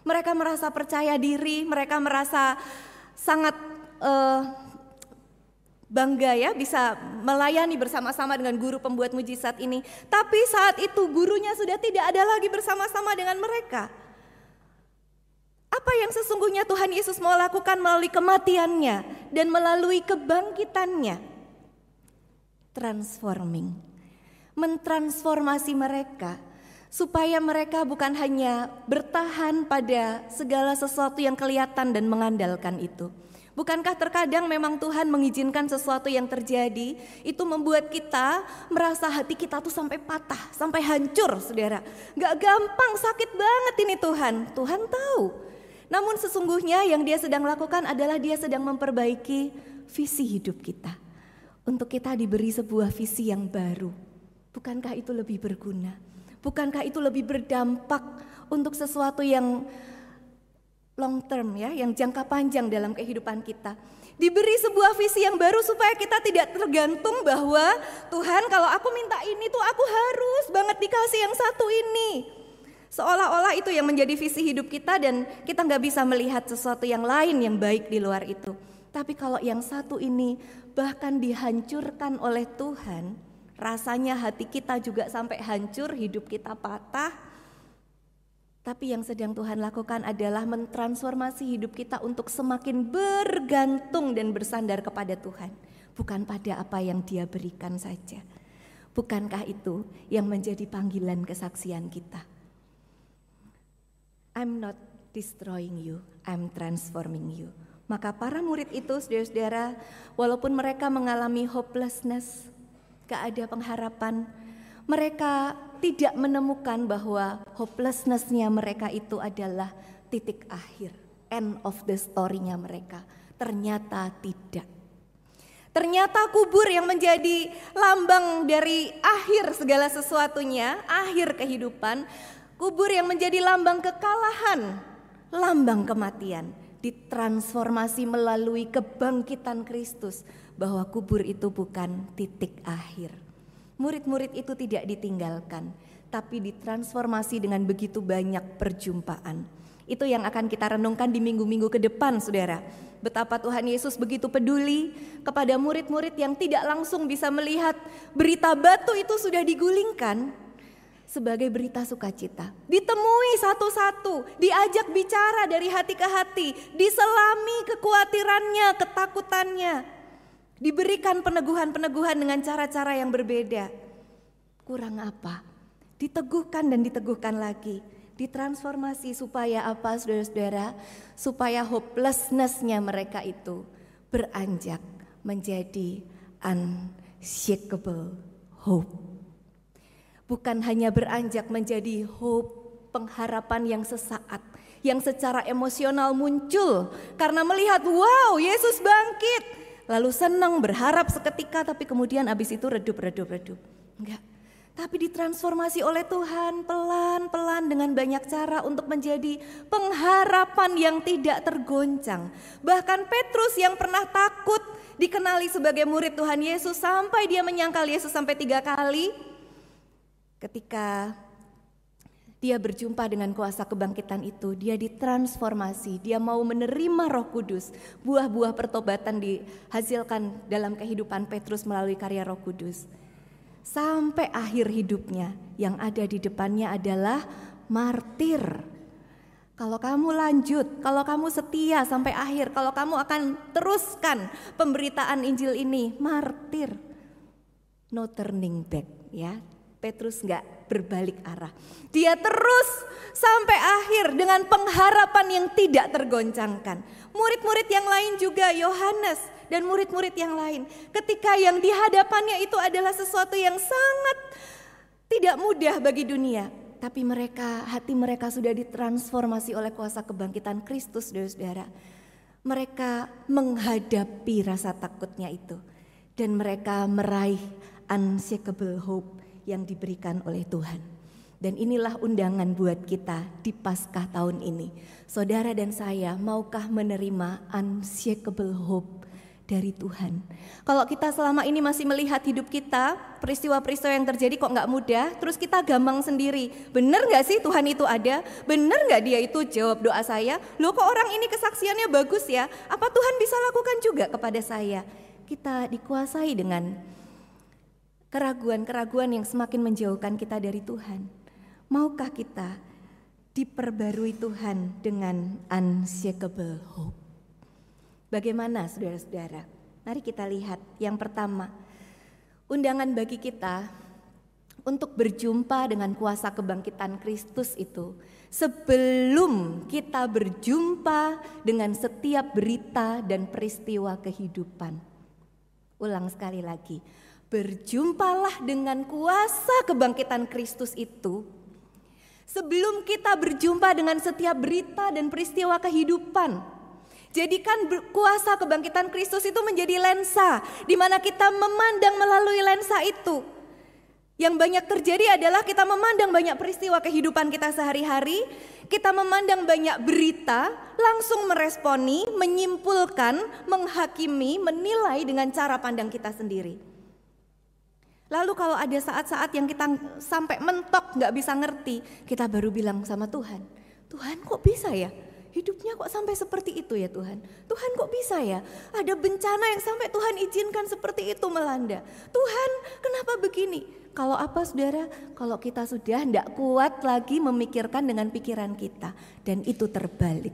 Mereka merasa percaya diri, mereka merasa sangat uh, bangga ya bisa melayani bersama-sama dengan guru pembuat mujizat ini. Tapi saat itu gurunya sudah tidak ada lagi bersama-sama dengan mereka. Apa yang sesungguhnya Tuhan Yesus mau lakukan melalui kematiannya dan melalui kebangkitannya? Transforming, mentransformasi mereka supaya mereka bukan hanya bertahan pada segala sesuatu yang kelihatan dan mengandalkan itu. Bukankah terkadang memang Tuhan mengizinkan sesuatu yang terjadi itu membuat kita merasa hati kita tuh sampai patah, sampai hancur, saudara. Gak gampang, sakit banget ini Tuhan. Tuhan tahu. Namun sesungguhnya yang dia sedang lakukan adalah dia sedang memperbaiki visi hidup kita. Untuk kita diberi sebuah visi yang baru. Bukankah itu lebih berguna? Bukankah itu lebih berdampak untuk sesuatu yang long term ya, yang jangka panjang dalam kehidupan kita. Diberi sebuah visi yang baru supaya kita tidak tergantung bahwa Tuhan kalau aku minta ini tuh aku harus banget dikasih yang satu ini. Seolah-olah itu yang menjadi visi hidup kita dan kita gak bisa melihat sesuatu yang lain yang baik di luar itu. Tapi kalau yang satu ini bahkan dihancurkan oleh Tuhan, rasanya hati kita juga sampai hancur, hidup kita patah. Tapi yang sedang Tuhan lakukan adalah mentransformasi hidup kita untuk semakin bergantung dan bersandar kepada Tuhan. Bukan pada apa yang Dia berikan saja. Bukankah itu yang menjadi panggilan kesaksian kita? I'm not destroying you, I'm transforming you. Maka para murid itu, saudara-saudara, walaupun mereka mengalami hopelessness, gak ada pengharapan, mereka tidak menemukan bahwa hopelessness-nya mereka itu adalah titik akhir, end of the story-nya mereka. Ternyata tidak. Ternyata kubur yang menjadi lambang dari akhir segala sesuatunya, akhir kehidupan, kubur yang menjadi lambang kekalahan, lambang kematian, ditransformasi melalui kebangkitan Kristus, bahwa kubur itu bukan titik akhir. Murid-murid itu tidak ditinggalkan, tapi ditransformasi dengan begitu banyak perjumpaan. Itu yang akan kita renungkan di minggu-minggu ke depan, saudara. Betapa Tuhan Yesus begitu peduli kepada murid-murid yang tidak langsung bisa melihat berita batu itu sudah digulingkan sebagai berita sukacita. Ditemui satu-satu, diajak bicara dari hati ke hati, diselami kekhawatirannya, ketakutannya. Diberikan peneguhan-peneguhan dengan cara-cara yang berbeda. Kurang apa? Diteguhkan dan diteguhkan lagi. Ditransformasi supaya apa, saudara-saudara? Supaya hopelessness-nya mereka itu beranjak menjadi unshakable hope. Bukan hanya beranjak menjadi hope, pengharapan yang sesaat, yang secara emosional muncul karena melihat, wow, Yesus bangkit. Lalu senang, berharap seketika, tapi kemudian habis itu redup, redup, redup. Enggak, tapi ditransformasi oleh Tuhan pelan-pelan dengan banyak cara untuk menjadi pengharapan yang tidak tergoncang. Bahkan Petrus yang pernah takut dikenali sebagai murid Tuhan Yesus sampai dia menyangkal Yesus sampai tiga kali. Ketika dia berjumpa dengan kuasa kebangkitan itu, dia ditransformasi, dia mau menerima Roh Kudus. Buah-buah pertobatan dihasilkan dalam kehidupan Petrus melalui karya Roh Kudus. Sampai akhir hidupnya, yang ada di depannya adalah martir. Kalau kamu lanjut, kalau kamu setia sampai akhir, kalau kamu akan teruskan pemberitaan Injil ini, martir. No turning back, ya. Petrus enggak berbalik arah. Dia terus sampai akhir dengan pengharapan yang tidak tergoncangkan. Murid-murid yang lain juga, Yohanes dan murid-murid yang lain, ketika yang di hadapannya itu adalah sesuatu yang sangat tidak mudah bagi dunia, tapi mereka, hati mereka sudah ditransformasi oleh kuasa kebangkitan Kristus, saudara-saudara. Mereka menghadapi rasa takutnya itu dan mereka meraih unshakable hope yang diberikan oleh Tuhan. Dan inilah undangan buat kita di Paskah tahun ini. Saudara dan saya, maukah menerima unshakable hope dari Tuhan. Kalau kita selama ini masih melihat hidup kita, peristiwa-peristiwa yang terjadi kok gak mudah, terus kita gampang sendiri. Bener gak sih Tuhan itu ada? Bener gak dia itu jawab doa saya? Loh kok orang ini kesaksiannya bagus ya? Apa Tuhan bisa lakukan juga kepada saya? Kita dikuasai dengan keraguan-keraguan yang semakin menjauhkan kita dari Tuhan. Maukah kita diperbarui Tuhan dengan unshakable hope? Bagaimana saudara-saudara? Mari kita lihat yang pertama, undangan bagi kita untuk berjumpa dengan kuasa kebangkitan Kristus itu sebelum kita berjumpa dengan setiap berita dan peristiwa kehidupan. Ulang sekali lagi, berjumpalah dengan kuasa kebangkitan Kristus itu sebelum kita berjumpa dengan setiap berita dan peristiwa kehidupan. Jadikan kuasa kebangkitan Kristus itu menjadi lensa di mana kita memandang melalui lensa itu. Yang banyak terjadi adalah kita memandang banyak peristiwa kehidupan kita sehari-hari, kita memandang banyak berita, langsung meresponi, menyimpulkan, menghakimi, menilai dengan cara pandang kita sendiri. Lalu kalau ada saat-saat yang kita sampai mentok gak bisa ngerti, kita baru bilang sama Tuhan, Tuhan kok bisa ya? Hidupnya kok sampai seperti itu ya Tuhan? Tuhan kok bisa ya? Ada bencana yang sampai Tuhan izinkan seperti itu melanda. Tuhan kenapa begini? Kalau apa saudara? Kalau kita sudah tidak kuat lagi memikirkan dengan pikiran kita. Dan itu terbalik.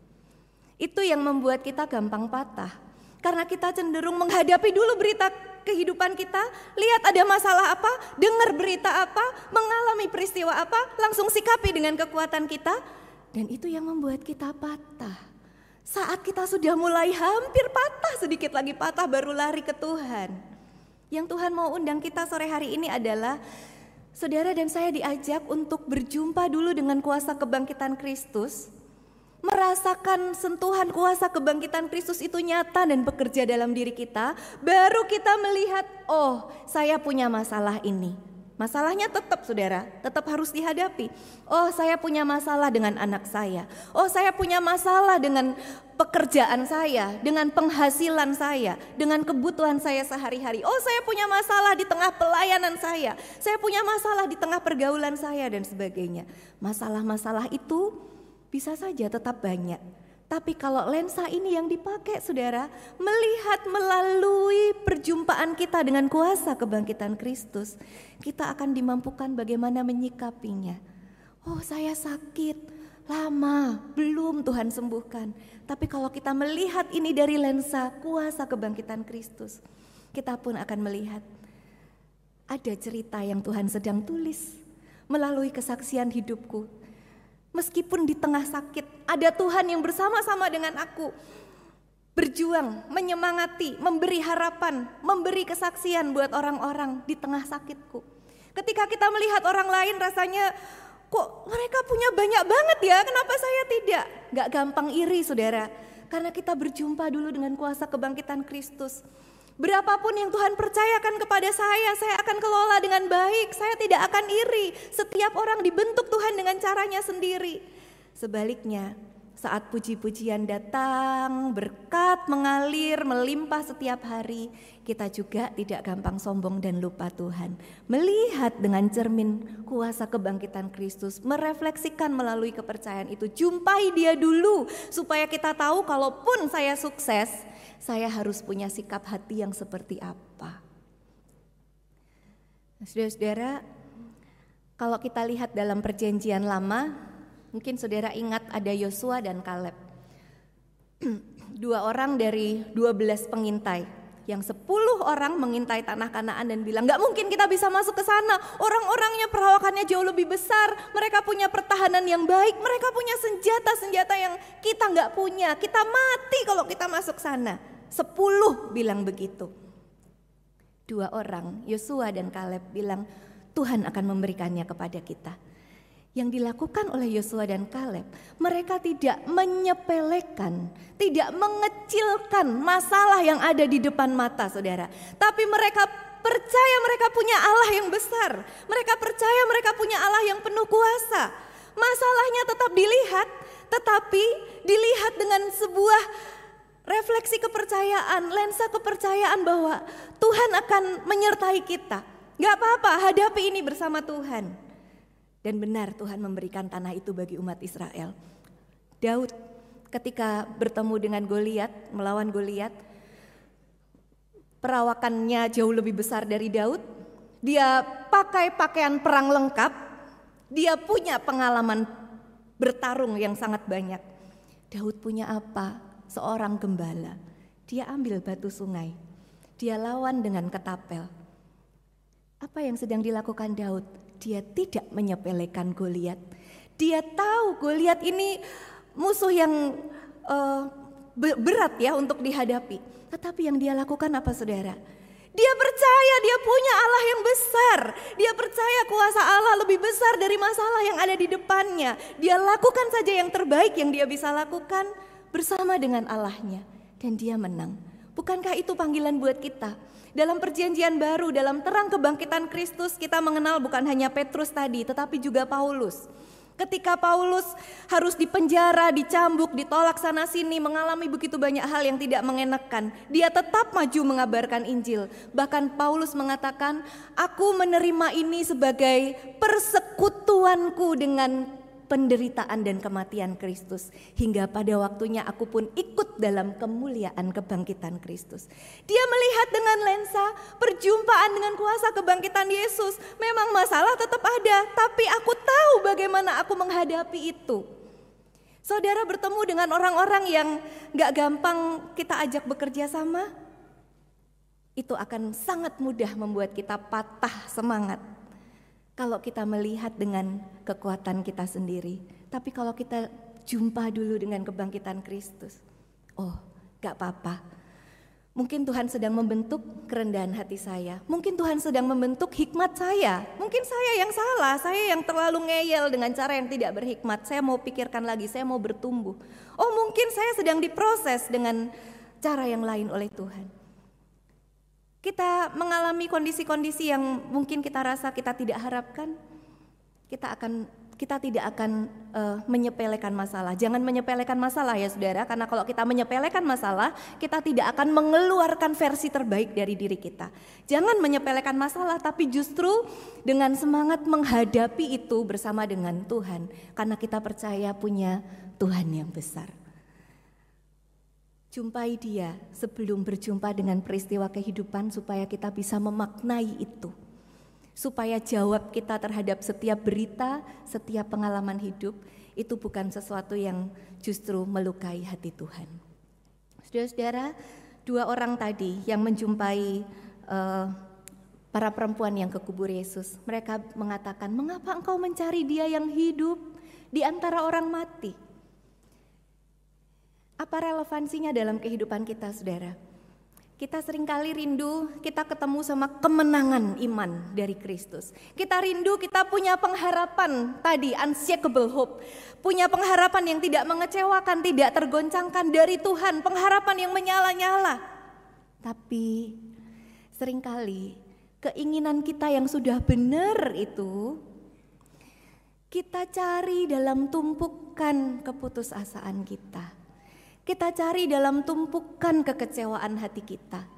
Itu yang membuat kita gampang patah. Karena kita cenderung menghadapi dulu berita kehidupan kita. Lihat ada masalah apa, dengar berita apa, mengalami peristiwa apa, langsung sikapi dengan kekuatan kita. Dan itu yang membuat kita patah. Saat kita sudah mulai hampir patah, sedikit lagi patah baru lari ke Tuhan. Yang Tuhan mau undang kita sore hari ini adalah saudara dan saya diajak untuk berjumpa dulu dengan kuasa kebangkitan Kristus. Merasakan sentuhan kuasa kebangkitan Kristus itu nyata dan bekerja dalam diri kita. Baru kita melihat, oh saya punya masalah ini. Masalahnya tetap saudara, tetap harus dihadapi. Oh saya punya masalah dengan anak saya. Oh saya punya masalah dengan pekerjaan saya, dengan penghasilan saya, dengan kebutuhan saya sehari-hari. Oh saya punya masalah di tengah pelayanan saya. Saya punya masalah di tengah pergaulan saya dan sebagainya. Masalah-masalah itu bisa saja tetap banyak. Tapi kalau lensa ini yang dipakai saudara, melihat melalui perjumpaan kita dengan kuasa kebangkitan Kristus, kita akan dimampukan bagaimana menyikapinya. Oh saya sakit, lama, belum Tuhan sembuhkan. Tapi kalau kita melihat ini dari lensa kuasa kebangkitan Kristus, kita pun akan melihat ada cerita yang Tuhan sedang tulis melalui kesaksian hidupku. Meskipun di tengah sakit, ada Tuhan yang bersama-sama dengan aku. Berjuang, menyemangati, memberi harapan, memberi kesaksian buat orang-orang di tengah sakitku. Ketika kita melihat orang lain rasanya, kok mereka punya banyak banget ya, kenapa saya tidak? Gak gampang iri saudara, karena kita berjumpa dulu dengan kuasa kebangkitan Kristus. Berapapun yang Tuhan percayakan kepada saya, saya akan kelola dengan baik. Saya tidak akan iri. Setiap orang dibentuk Tuhan dengan caranya sendiri. Sebaliknya, saat puji-pujian datang, berkat mengalir, melimpah setiap hari, kita juga tidak gampang sombong dan lupa Tuhan. Melihat dengan cermin kuasa kebangkitan Kristus, merefleksikan melalui kepercayaan itu. Jumpai dia dulu, supaya kita tahu kalaupun saya sukses, saya harus punya sikap hati yang seperti apa. Saudara-saudara, kalau kita lihat dalam perjanjian lama, mungkin saudara ingat ada Yosua dan Kaleb. Dua orang dari dua belas pengintai, yang sepuluh orang mengintai tanah Kanaan dan bilang, gak mungkin kita bisa masuk ke sana. Orang-orangnya perawakannya jauh lebih besar, mereka punya pertahanan yang baik, mereka punya senjata-senjata yang kita gak punya. Kita mati kalau kita masuk sana. Sepuluh bilang begitu. Dua orang, Yosua dan Kaleb bilang, Tuhan akan memberikannya kepada kita. Yang dilakukan oleh Yosua dan Kaleb, mereka tidak menyepelekan, tidak mengecilkan masalah yang ada di depan mata saudara. Tapi mereka percaya mereka punya Allah yang besar. Mereka percaya mereka punya Allah yang penuh kuasa. Masalahnya tetap dilihat, tetapi dilihat dengan sebuah refleksi kepercayaan, lensa kepercayaan bahwa Tuhan akan menyertai kita. Gak apa-apa, hadapi ini bersama Tuhan. Dan benar Tuhan memberikan tanah itu bagi umat Israel. Daud ketika bertemu dengan Goliat, melawan Goliat, perawakannya jauh lebih besar dari Daud. Dia pakai pakaian perang lengkap. Dia punya pengalaman bertarung yang sangat banyak. Daud punya apa? Seorang gembala. Dia ambil batu sungai. Dia lawan dengan ketapel. Apa yang sedang dilakukan Daud? Dia tidak menyepelekan Goliat. Dia tahu Goliat ini musuh yang uh, berat ya untuk dihadapi. Tetapi yang dia lakukan apa saudara? Dia percaya dia punya Allah yang besar. Dia percaya kuasa Allah lebih besar dari masalah yang ada di depannya. Dia lakukan saja yang terbaik yang dia bisa lakukan bersama dengan Allahnya. Dan dia menang. Bukankah itu panggilan buat kita? Dalam perjanjian baru, dalam terang kebangkitan Kristus, kita mengenal bukan hanya Petrus tadi, tetapi juga Paulus. Ketika Paulus harus dipenjara, dicambuk, ditolak sana sini, mengalami begitu banyak hal yang tidak mengenakan, dia tetap maju mengabarkan Injil. Bahkan Paulus mengatakan, aku menerima ini sebagai persekutuanku dengan penderitaan dan kematian Kristus. Hingga pada waktunya aku pun ikut dalam kemuliaan kebangkitan Kristus. Dia melihat dengan lensa perjumpaan dengan kuasa kebangkitan Yesus. Memang masalah tetap ada, tapi aku tahu bagaimana aku menghadapi itu. Saudara bertemu dengan orang-orang yang gak gampang kita ajak bekerja sama, itu akan sangat mudah membuat kita patah semangat. Kalau kita melihat dengan kekuatan kita sendiri. Tapi kalau kita jumpa dulu dengan kebangkitan Kristus. Oh, gak apa-apa. Mungkin Tuhan sedang membentuk kerendahan hati saya. Mungkin Tuhan sedang membentuk hikmat saya. Mungkin saya yang salah. Saya yang terlalu ngeyel dengan cara yang tidak berhikmat. Saya mau pikirkan lagi, saya mau bertumbuh. Oh, mungkin saya sedang diproses dengan cara yang lain oleh Tuhan. Kita mengalami kondisi-kondisi yang mungkin kita rasa kita tidak harapkan, kita akan kita tidak akan uh, menyepelekan masalah. Jangan menyepelekan masalah ya saudara, karena kalau kita menyepelekan masalah, kita tidak akan mengeluarkan versi terbaik dari diri kita. Jangan menyepelekan masalah, tapi justru dengan semangat menghadapi itu bersama dengan Tuhan, karena kita percaya punya Tuhan yang besar. Jumpai dia sebelum berjumpa dengan peristiwa kehidupan supaya kita bisa memaknai itu. Supaya jawab kita terhadap setiap berita, setiap pengalaman hidup, itu bukan sesuatu yang justru melukai hati Tuhan. Saudara-saudara, dua orang tadi yang menjumpai uh, para perempuan yang ke kubur Yesus, mereka mengatakan, mengapa engkau mencari dia yang hidup di antara orang mati? Apa relevansinya dalam kehidupan kita, saudara? Kita seringkali rindu, kita ketemu sama kemenangan iman dari Kristus. Kita rindu, kita punya pengharapan tadi, unshakable hope. Punya pengharapan yang tidak mengecewakan, tidak tergoncangkan dari Tuhan. Pengharapan yang menyala-nyala. Tapi seringkali keinginan kita yang sudah benar itu, kita cari dalam tumpukan keputusasaan kita. Kita cari dalam tumpukan kekecewaan hati kita.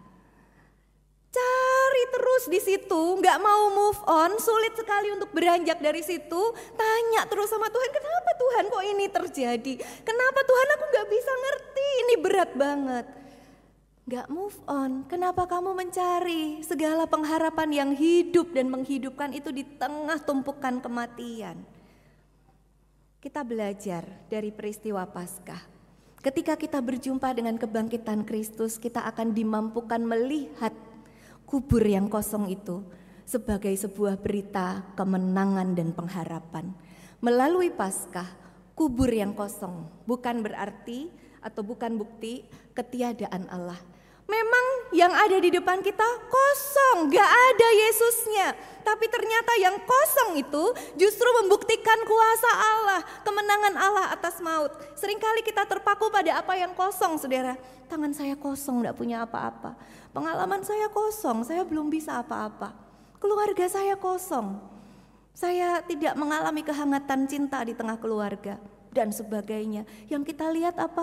Cari terus di situ, nggak mau move on, sulit sekali untuk beranjak dari situ. Tanya terus sama Tuhan, kenapa Tuhan kok ini terjadi? Kenapa Tuhan aku nggak bisa ngerti, ini berat banget. Nggak move on, kenapa kamu mencari segala pengharapan yang hidup dan menghidupkan itu di tengah tumpukan kematian? Kita belajar dari peristiwa Paskah. Ketika kita berjumpa dengan kebangkitan Kristus, kita akan dimampukan melihat kubur yang kosong itu sebagai sebuah berita kemenangan dan pengharapan. Melalui Paskah, kubur yang kosong bukan berarti atau bukan bukti ketiadaan Allah. Memang yang ada di depan kita kosong, gak ada Yesusnya. Tapi ternyata yang kosong itu justru membuktikan kuasa Allah, kemenangan Allah atas maut. Seringkali kita terpaku pada apa yang kosong, saudara. Tangan saya kosong, gak punya apa-apa. Pengalaman saya kosong, saya belum bisa apa-apa. Keluarga saya kosong. Saya tidak mengalami kehangatan cinta di tengah keluarga dan sebagainya. Yang kita lihat apa?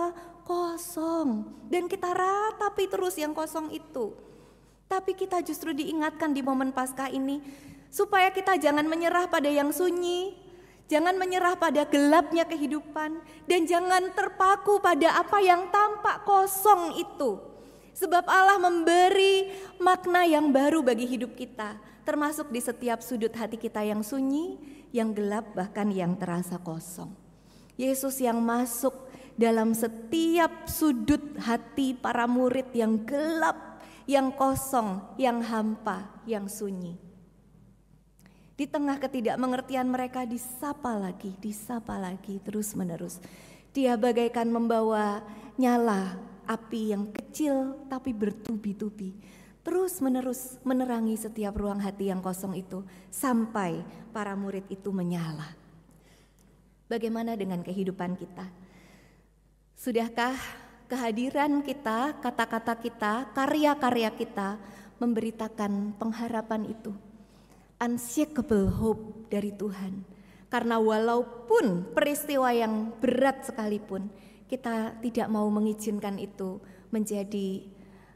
kosong. Dan kita ratapi terus yang kosong itu. Tapi kita justru diingatkan di momen Paskah ini supaya kita jangan menyerah pada yang sunyi, jangan menyerah pada gelapnya kehidupan, dan jangan terpaku pada apa yang tampak kosong itu. Sebab Allah memberi makna yang baru bagi hidup kita, termasuk di setiap sudut hati kita yang sunyi, yang gelap, bahkan yang terasa kosong. Yesus yang masuk dalam setiap sudut hati para murid yang gelap, yang kosong, yang hampa, yang sunyi. Di tengah ketidakmengertian mereka disapa lagi, disapa lagi terus menerus. Dia bagaikan membawa nyala api yang kecil tapi bertubi-tubi. Terus menerus menerangi setiap ruang hati yang kosong itu sampai para murid itu menyala. Bagaimana dengan kehidupan kita? Sudahkah kehadiran kita, kata-kata kita, karya-karya kita memberitakan pengharapan itu? Unshakable hope dari Tuhan. Karena walaupun peristiwa yang berat sekalipun, kita tidak mau mengizinkan itu menjadi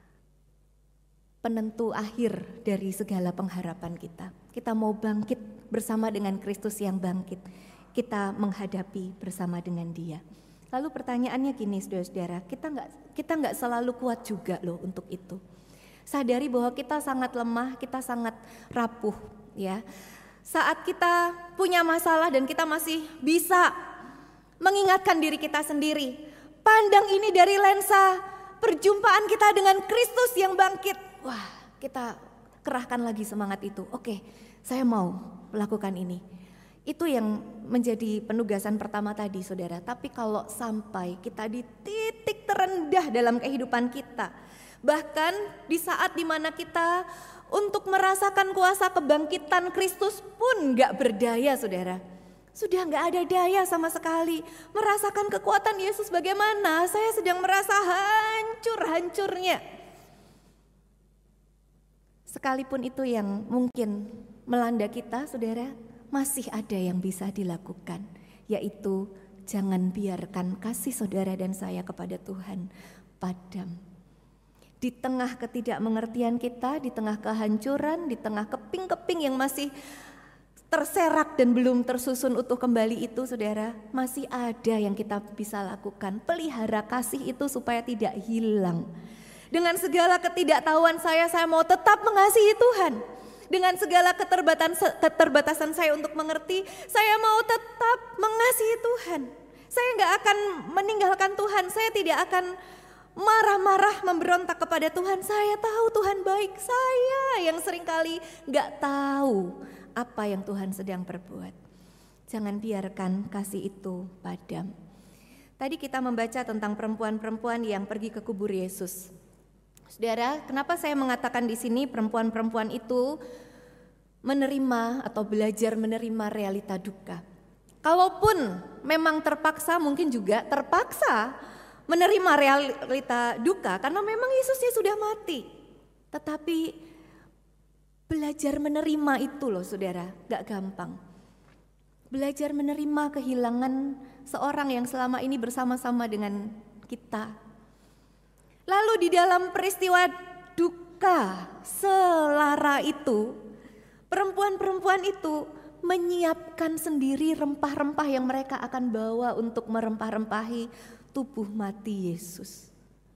penentu akhir dari segala pengharapan kita. Kita mau bangkit bersama dengan Kristus yang bangkit. Kita menghadapi bersama dengan Dia. Lalu pertanyaannya gini, saudara-saudara, kita nggak kita nggak selalu kuat juga loh untuk itu. Sadari bahwa kita sangat lemah, kita sangat rapuh, ya. Saat kita punya masalah dan kita masih bisa mengingatkan diri kita sendiri, pandang ini dari lensa perjumpaan kita dengan Kristus yang bangkit. Wah, kita kerahkan lagi semangat itu. Oke, saya mau melakukan ini. Itu yang menjadi penugasan pertama tadi, saudara. Tapi kalau sampai kita di titik terendah dalam kehidupan kita, bahkan di saat dimana kita untuk merasakan kuasa kebangkitan Kristus pun gak berdaya, saudara. Sudah gak ada daya sama sekali. Merasakan kekuatan Yesus bagaimana? Saya sedang merasa hancur-hancurnya. Sekalipun itu yang mungkin melanda kita, saudara, masih ada yang bisa dilakukan, yaitu jangan biarkan kasih saudara dan saya kepada Tuhan padam. Di tengah ketidakmengertian kita, di tengah kehancuran, di tengah keping-keping yang masih terserak dan belum tersusun utuh kembali itu, saudara, masih ada yang kita bisa lakukan. Pelihara kasih itu supaya tidak hilang. Dengan segala ketidaktahuan saya, saya mau tetap mengasihi Tuhan. Dengan segala keterbatasan, keterbatasan saya untuk mengerti, saya mau tetap mengasihi Tuhan. Saya gak akan meninggalkan Tuhan, saya tidak akan marah-marah memberontak kepada Tuhan. Saya tahu Tuhan baik, saya yang seringkali gak tahu apa yang Tuhan sedang perbuat. Jangan biarkan kasih itu padam. Tadi kita membaca tentang perempuan-perempuan yang pergi ke kubur Yesus. Saudara, kenapa saya mengatakan di sini perempuan-perempuan itu menerima atau belajar menerima realita duka? Kalaupun memang terpaksa, mungkin juga terpaksa menerima realita duka karena memang Yesusnya sudah mati. Tetapi belajar menerima itu loh, saudara, gak gampang. Belajar menerima kehilangan seorang yang selama ini bersama-sama dengan kita. Lalu di dalam peristiwa duka selara itu, perempuan-perempuan itu menyiapkan sendiri rempah-rempah yang mereka akan bawa untuk merempah-rempahi tubuh mati Yesus.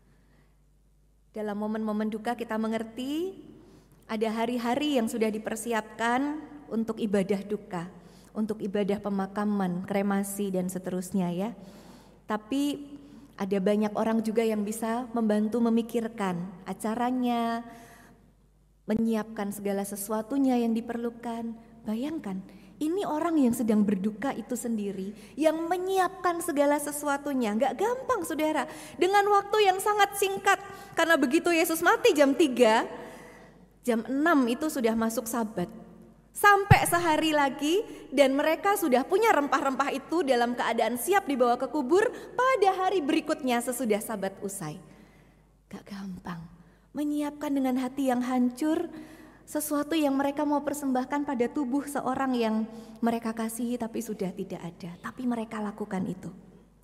Dalam momen-momen duka kita mengerti ada hari-hari yang sudah dipersiapkan untuk ibadah duka, untuk ibadah pemakaman, kremasi dan seterusnya, ya. Tapi ada banyak orang juga yang bisa membantu memikirkan acaranya, menyiapkan segala sesuatunya yang diperlukan. Bayangkan, ini orang yang sedang berduka itu sendiri, yang menyiapkan segala sesuatunya. Gak gampang, saudara, dengan waktu yang sangat singkat. Karena begitu Yesus mati jam tiga, jam enam itu sudah masuk Sabat. Sampai sehari lagi dan mereka sudah punya rempah-rempah itu dalam keadaan siap dibawa ke kubur pada hari berikutnya sesudah Sabat usai. Gak gampang menyiapkan dengan hati yang hancur sesuatu yang mereka mau persembahkan pada tubuh seorang yang mereka kasihi tapi sudah tidak ada. Tapi mereka lakukan itu.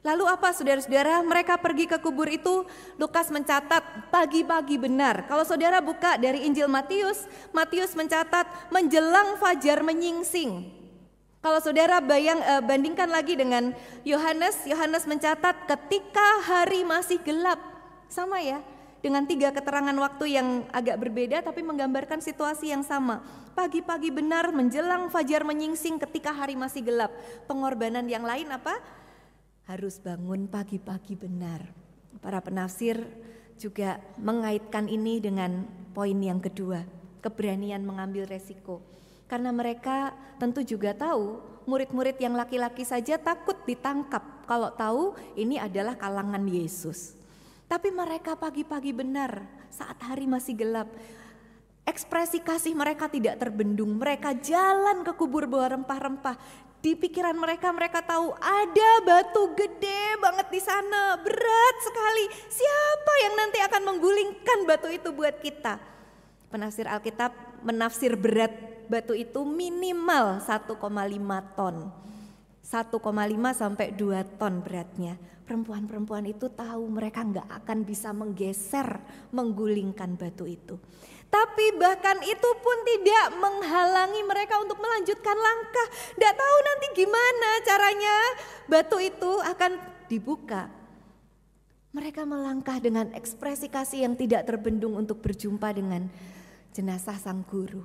Lalu apa saudara-saudara? Mereka pergi ke kubur itu, Lukas mencatat pagi-pagi benar. Kalau saudara buka dari Injil Matius, Matius mencatat menjelang fajar menyingsing. Kalau saudara bayang eh, bandingkan lagi dengan Yohanes, Yohanes mencatat ketika hari masih gelap. Sama ya, dengan tiga keterangan waktu yang agak berbeda tapi menggambarkan situasi yang sama. Pagi-pagi benar menjelang fajar menyingsing ketika hari masih gelap. Pengorbanan yang lain apa? Harus bangun pagi-pagi benar. Para penafsir juga mengaitkan ini dengan poin yang kedua, keberanian mengambil resiko. Karena mereka tentu juga tahu murid-murid yang laki-laki saja takut ditangkap kalau tahu ini adalah kalangan Yesus. Tapi mereka pagi-pagi benar saat hari masih gelap. Ekspresi kasih mereka tidak terbendung. Mereka jalan ke kubur bawa rempah-rempah. Di pikiran mereka, mereka tahu ada batu gede banget di sana, berat sekali. Siapa yang nanti akan menggulingkan batu itu buat kita? Penafsir Alkitab menafsir berat batu itu minimal satu koma lima ton. satu koma lima sampai dua ton beratnya. Perempuan-perempuan itu tahu mereka nggak akan bisa menggeser, menggulingkan batu itu. Tapi bahkan itu pun tidak menghalangi mereka untuk melanjutkan langkah. Tidak tahu nanti gimana caranya batu itu akan dibuka. Mereka melangkah dengan ekspresi kasih yang tidak terbendung untuk berjumpa dengan jenazah sang guru.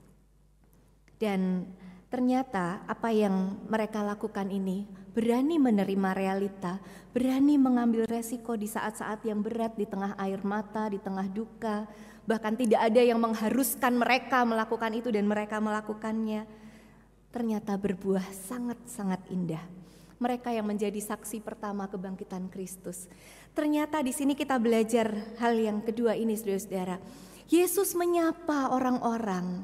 Dan ternyata apa yang mereka lakukan ini berani menerima realita, berani mengambil resiko di saat-saat yang berat, di tengah air mata, di tengah duka. Bahkan tidak ada yang mengharuskan mereka melakukan itu dan mereka melakukannya. Ternyata berbuah sangat-sangat indah. Mereka yang menjadi saksi pertama kebangkitan Kristus. Ternyata di sini kita belajar hal yang kedua ini, saudara-saudara. Yesus menyapa orang-orang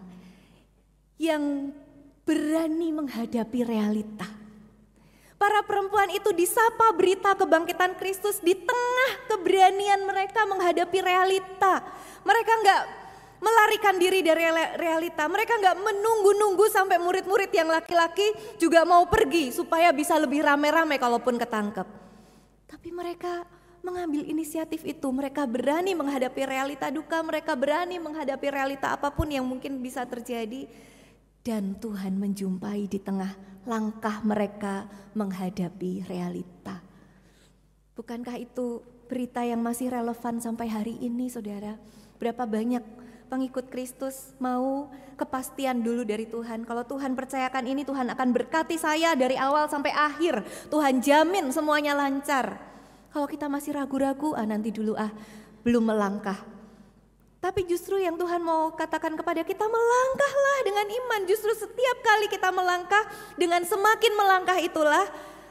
yang berani menghadapi realita. Para perempuan itu disapa berita kebangkitan Kristus di tengah keberanian mereka menghadapi realita. Mereka enggak melarikan diri dari realita. Mereka enggak menunggu-nunggu sampai murid-murid yang laki-laki juga mau pergi supaya bisa lebih rame-rame kalaupun ketangkep. Tapi mereka mengambil inisiatif itu. Mereka berani menghadapi realita duka. Mereka berani menghadapi realita apapun yang mungkin bisa terjadi. Dan Tuhan menjumpai di tengah langkah mereka menghadapi realita. Bukankah itu berita yang masih relevan sampai hari ini, saudara? Berapa banyak pengikut Kristus mau kepastian dulu dari Tuhan. Kalau Tuhan percayakan ini, Tuhan akan berkati saya dari awal sampai akhir. Tuhan jamin semuanya lancar. Kalau kita masih ragu-ragu, ah nanti dulu ah, belum melangkah. Tapi justru yang Tuhan mau katakan kepada kita, melangkahlah dengan iman. Justru setiap kali kita melangkah, dengan semakin melangkah itulah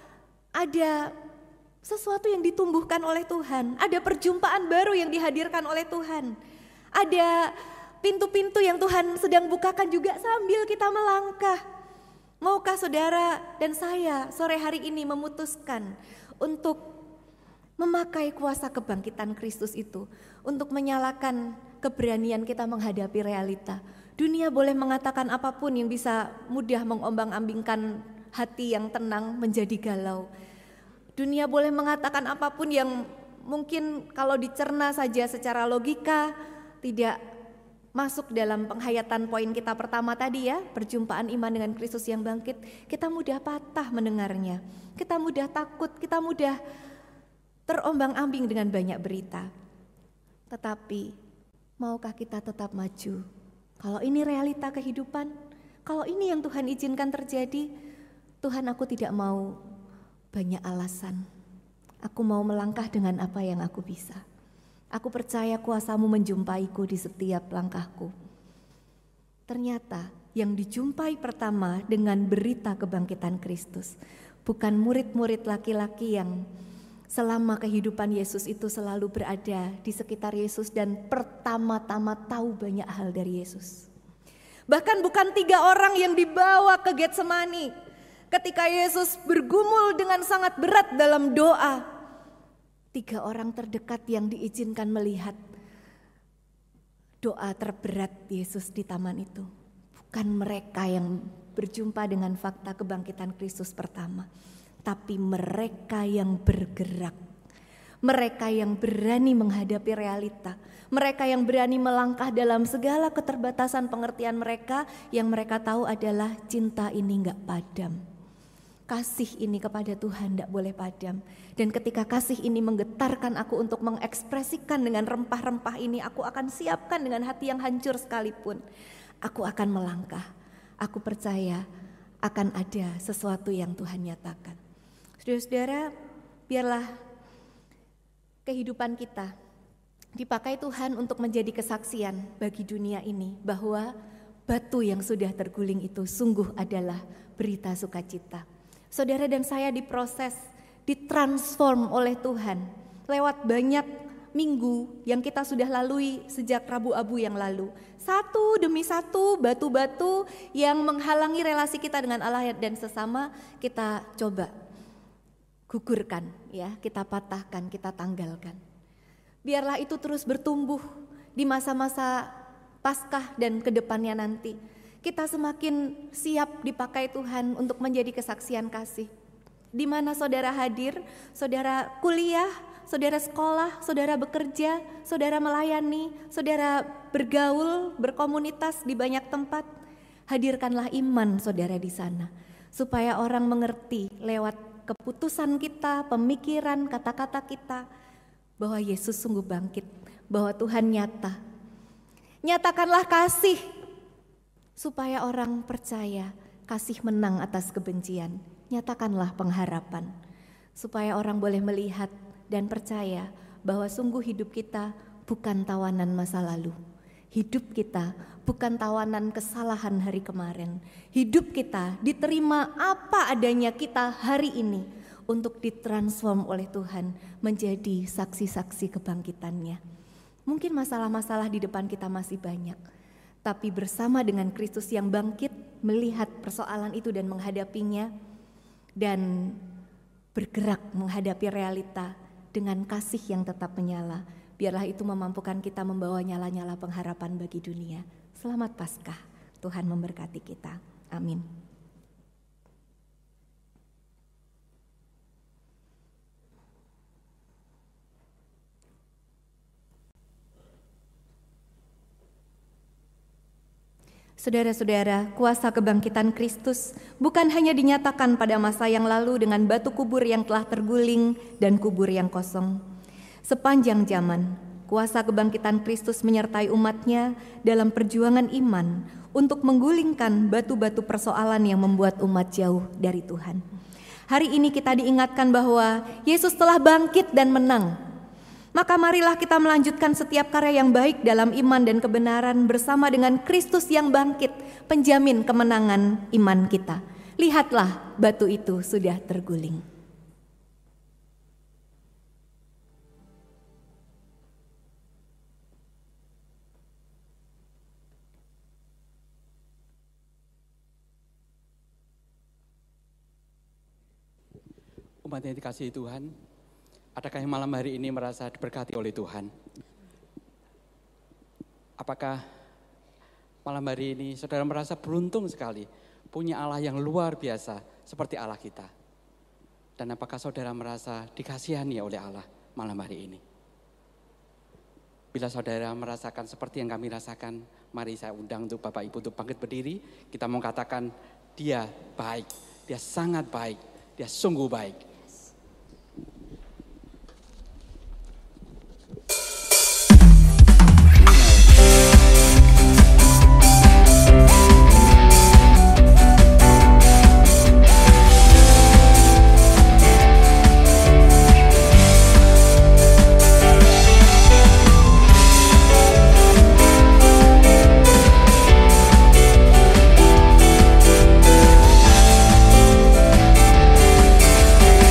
ada sesuatu yang ditumbuhkan oleh Tuhan. Ada perjumpaan baru yang dihadirkan oleh Tuhan. Ada pintu-pintu yang Tuhan sedang bukakan juga sambil kita melangkah. Maukah saudara dan saya sore hari ini memutuskan untuk memakai kuasa kebangkitan Kristus itu, untuk menyalakan keberanian kita menghadapi realita. Dunia boleh mengatakan apapun yang bisa mudah mengombang-ambingkan hati yang tenang menjadi galau. Dunia boleh mengatakan apapun yang mungkin kalau dicerna saja secara logika tidak masuk dalam penghayatan poin kita pertama tadi ya, perjumpaan iman dengan Kristus yang bangkit. Kita mudah patah mendengarnya, kita mudah takut, kita mudah terombang-ambing dengan banyak berita. Tetapi maukah kita tetap maju? Kalau ini realita kehidupan, kalau ini yang Tuhan izinkan terjadi, Tuhan, aku tidak mau banyak alasan. Aku mau melangkah dengan apa yang aku bisa. Aku percaya kuasa-Mu menjumpaiku di setiap langkahku. Ternyata yang dijumpai pertama dengan berita kebangkitan Kristus bukan murid-murid laki-laki yang selama kehidupan Yesus itu selalu berada di sekitar Yesus dan pertama-tama tahu banyak hal dari Yesus. Bahkan bukan tiga orang yang dibawa ke Getsemani ketika Yesus bergumul dengan sangat berat dalam doa. Tiga orang terdekat yang diizinkan melihat doa terberat Yesus di taman itu. Bukan mereka yang berjumpa dengan fakta kebangkitan Kristus pertama. tapi mereka yang bergerak. Mereka yang berani menghadapi realita. Mereka yang berani melangkah dalam segala keterbatasan pengertian mereka, yang mereka tahu adalah cinta ini gak padam. Kasih ini kepada Tuhan tidak boleh padam. Dan ketika kasih ini menggetarkan aku untuk mengekspresikan dengan rempah-rempah ini, aku akan siapkan dengan hati yang hancur sekalipun. Aku akan melangkah. Aku percaya akan ada sesuatu yang Tuhan nyatakan. Saudara-saudara, biarlah kehidupan kita dipakai Tuhan untuk menjadi kesaksian bagi dunia ini, bahwa batu yang sudah terguling itu sungguh adalah berita sukacita. Saudara dan saya diproses, ditransform oleh Tuhan lewat banyak minggu yang kita sudah lalui sejak Rabu Abu yang lalu. Satu demi satu batu-batu yang menghalangi relasi kita dengan Allah dan sesama kita coba gugurkan, ya, kita patahkan, kita tanggalkan. Biarlah itu terus bertumbuh di masa-masa Paskah dan kedepannya nanti. Kita semakin siap dipakai Tuhan untuk menjadi kesaksian kasih. Di mana saudara hadir, saudara kuliah, saudara sekolah, saudara bekerja, saudara melayani, saudara bergaul, berkomunitas di banyak tempat. Hadirkanlah iman saudara di sana, supaya orang mengerti lewat keputusan kita, pemikiran, kata-kata kita, bahwa Yesus sungguh bangkit, bahwa Tuhan nyata. Nyatakanlah kasih, supaya orang percaya kasih menang atas kebencian. Nyatakanlah pengharapan, supaya orang boleh melihat dan percaya bahwa sungguh hidup kita bukan tawanan masa lalu. Hidup kita bukan tawanan kesalahan hari kemarin. Hidup kita diterima apa adanya kita hari ini, untuk ditransform oleh Tuhan menjadi saksi-saksi kebangkitannya. Mungkin masalah-masalah di depan kita masih banyak, tapi bersama dengan Kristus yang bangkit, melihat persoalan itu dan menghadapinya, dan bergerak menghadapi realita dengan kasih yang tetap menyala. Biarlah itu memampukan kita membawa nyala-nyala pengharapan bagi dunia. Selamat Paskah, Tuhan memberkati kita. Amin. Saudara-saudara, kuasa kebangkitan Kristus bukan hanya dinyatakan pada masa yang lalu dengan batu kubur yang telah terguling dan kubur yang kosong. Sepanjang zaman, kuasa kebangkitan Kristus menyertai umatnya dalam perjuangan iman untuk menggulingkan batu-batu persoalan yang membuat umat jauh dari Tuhan. Hari ini kita diingatkan bahwa Yesus telah bangkit dan menang. Maka marilah kita melanjutkan setiap karya yang baik dalam iman dan kebenaran bersama dengan Kristus yang bangkit, penjamin kemenangan iman kita. Lihatlah, batu itu sudah terguling. Umat yang dikasihi Tuhan, adakah yang malam hari ini merasa diberkati oleh Tuhan? Apakah malam hari ini saudara merasa beruntung sekali punya Allah yang luar biasa seperti Allah kita? Dan apakah saudara merasa dikasihani oleh Allah malam hari ini? Bila saudara merasakan seperti yang kami rasakan, mari saya undang untuk Bapak Ibu untuk bangkit berdiri. Kita mau katakan dia baik, dia sangat baik, dia sungguh baik. Yesus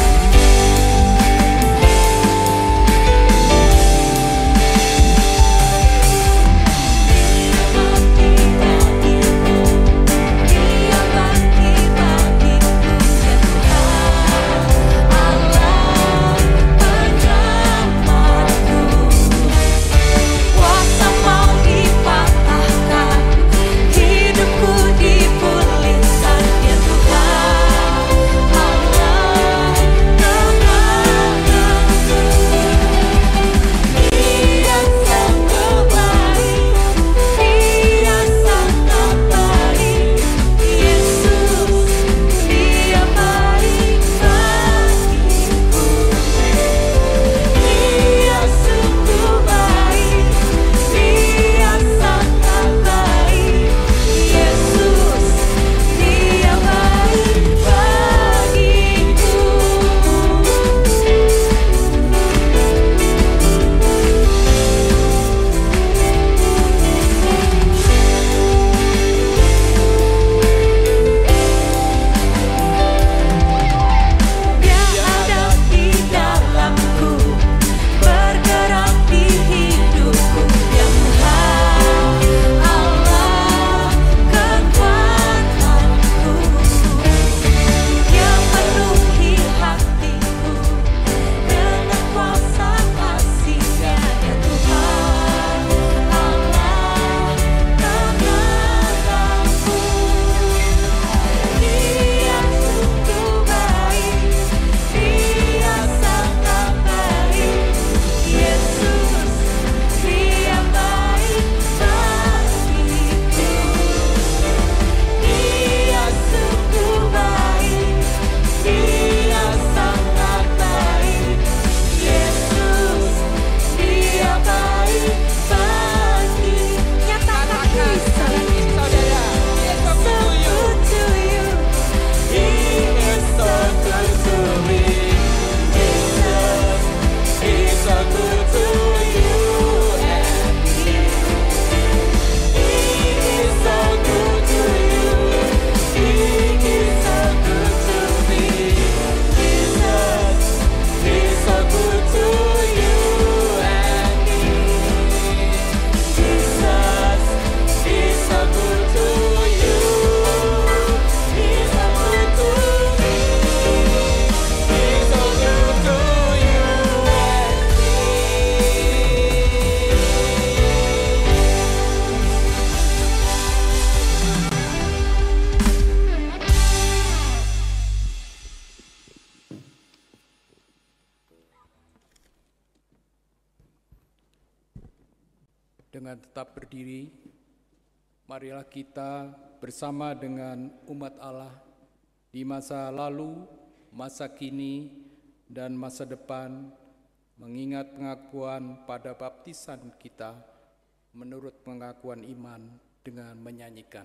Dengan tetap berdiri, marilah kita bersama dengan umat Allah di masa lalu, masa kini, dan masa depan, mengingat pengakuan pada baptisan kita menurut pengakuan iman dengan menyanyikan.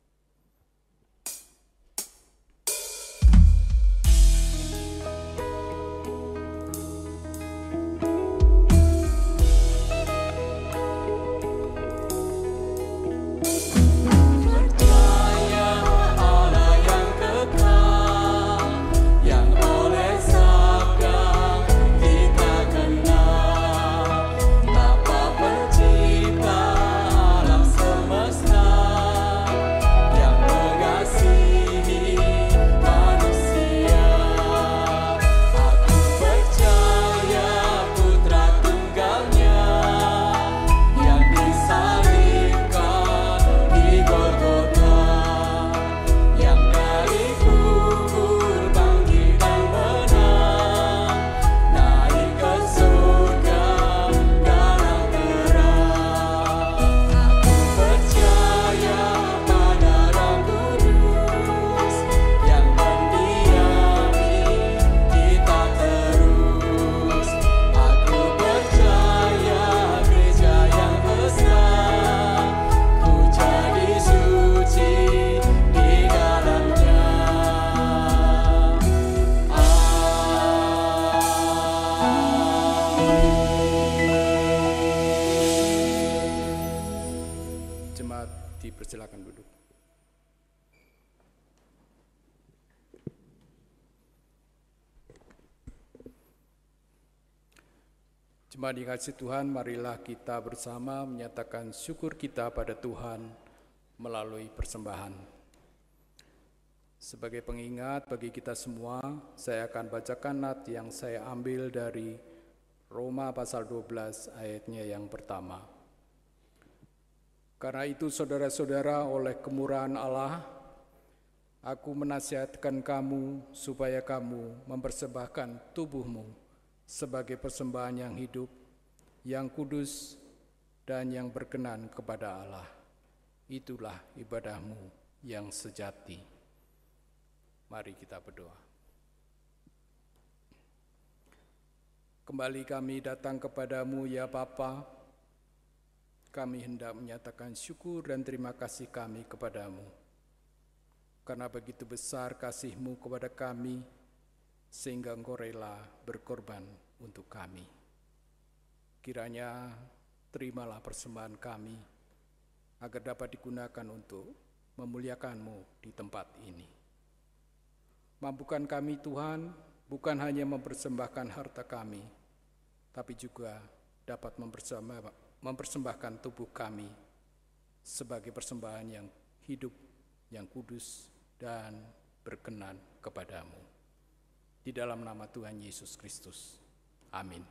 Dipersilakan duduk. Jemaat dikasihi Tuhan, marilah kita bersama menyatakan syukur kita pada Tuhan melalui persembahan. Sebagai pengingat bagi kita semua, saya akan bacakan nat yang saya ambil dari Roma pasal dua belas ayatnya yang pertama. Karena itu saudara-saudara, oleh kemurahan Allah, aku menasihatkan kamu supaya kamu mempersembahkan tubuhmu sebagai persembahan yang hidup, yang kudus, dan yang berkenan kepada Allah. Itulah ibadahmu yang sejati. Mari kita berdoa. Kembali kami datang kepadamu ya Bapa. Kami hendak menyatakan syukur dan terima kasih kami kepadamu. Karena begitu besar kasih-Mu kepada kami, sehingga Engkau rela berkorban untuk kami. Kiranya terimalah persembahan kami, agar dapat digunakan untuk memuliakan-Mu di tempat ini. Mampukan kami Tuhan, bukan hanya mempersembahkan harta kami, tapi juga dapat mempersembahkan mempersembahkan tubuh kami sebagai persembahan yang hidup, yang kudus, dan berkenan kepadamu. Di dalam nama Tuhan Yesus Kristus. Amin.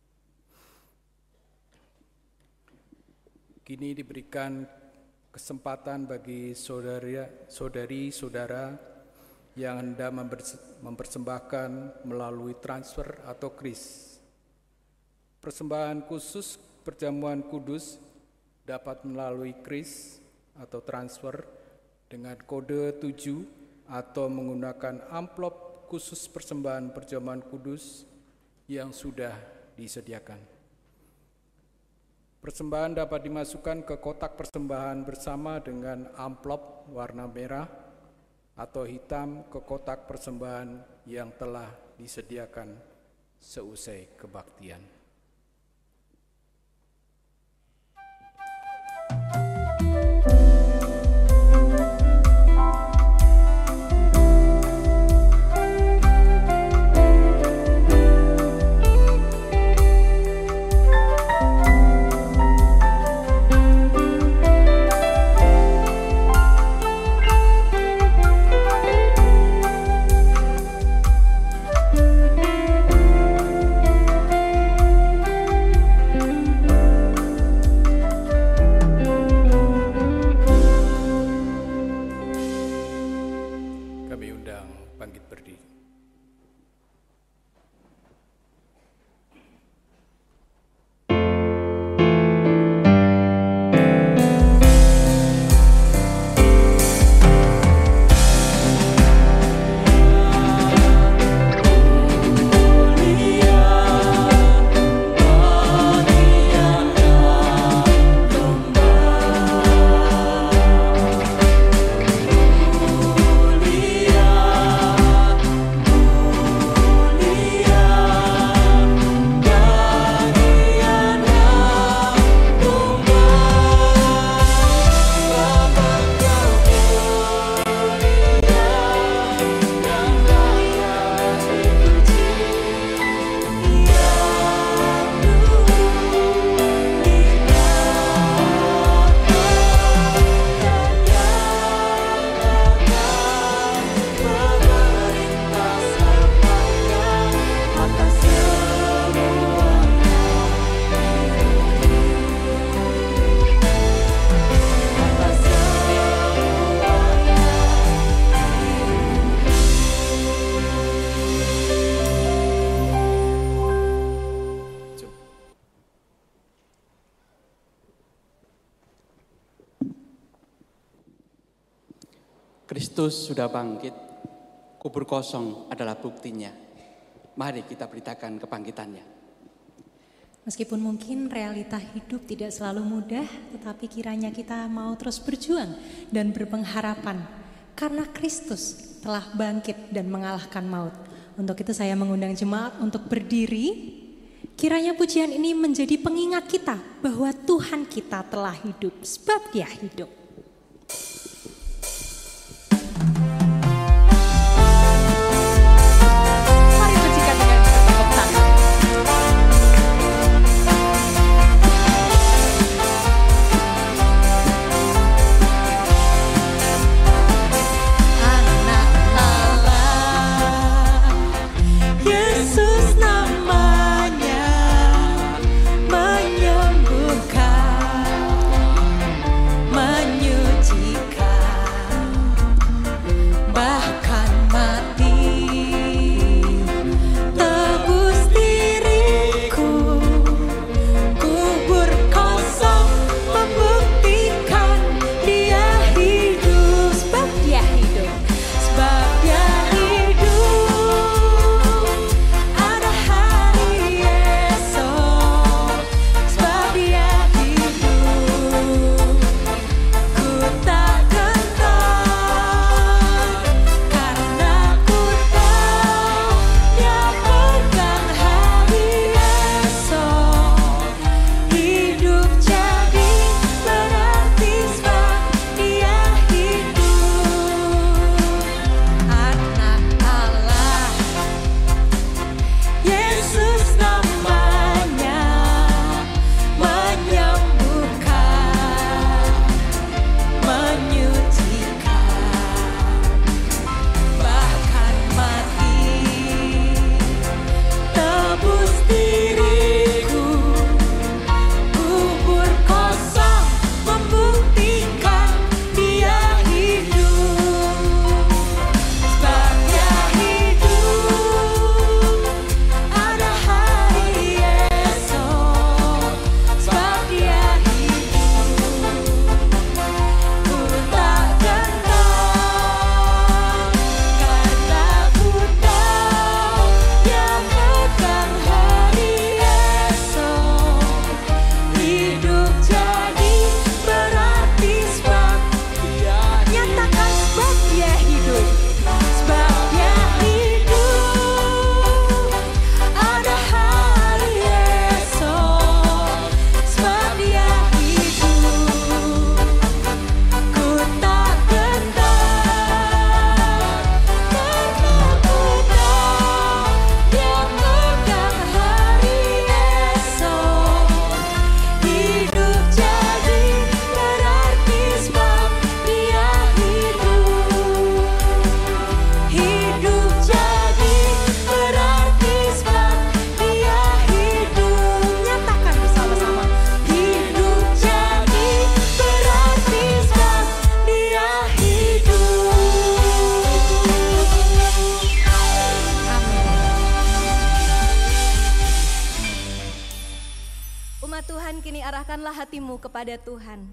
Kini diberikan kesempatan bagi saudari-saudara yang hendak mempersembahkan melalui transfer atau kris. Persembahan khusus perjamuan kudus dapat melalui kris atau transfer dengan kode tujuh atau menggunakan amplop khusus persembahan perjamuan kudus yang sudah disediakan. Persembahan dapat dimasukkan ke kotak persembahan bersama dengan amplop warna merah atau hitam ke kotak persembahan yang telah disediakan seusai kebaktian. Kristus sudah bangkit, kubur kosong adalah buktinya. Mari kita beritakan kebangkitannya. Meskipun mungkin realita hidup tidak selalu mudah, tetapi kiranya kita mau terus berjuang dan berpengharapan karena Kristus telah bangkit dan mengalahkan maut. Untuk itu saya mengundang jemaat untuk berdiri. Kiranya pujian ini menjadi pengingat kita bahwa Tuhan kita telah hidup, sebab Dia hidup. Kepada Tuhan.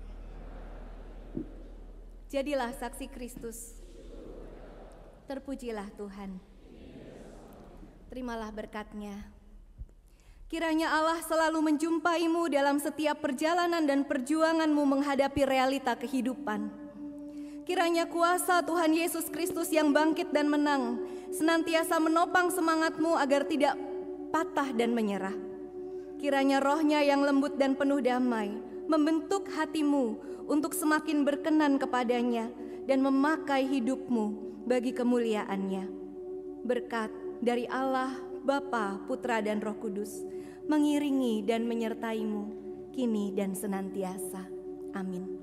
Jadilah saksi Kristus. Terpujilah Tuhan. Terimalah berkat-Nya. Kiranya Allah selalu menjumpaimu dalam setiap perjalanan dan perjuanganmu menghadapi realita kehidupan. Kiranya kuasa Tuhan Yesus Kristus yang bangkit dan menang senantiasa menopang semangatmu agar tidak patah dan menyerah. Kiranya Roh-Nya yang lembut dan penuh damai membentuk hatimu untuk semakin berkenan kepadanya dan memakai hidupmu bagi kemuliaan-Nya. Berkat dari Allah, Bapa, Putra, dan Roh Kudus mengiringi dan menyertaimu kini dan senantiasa. Amin.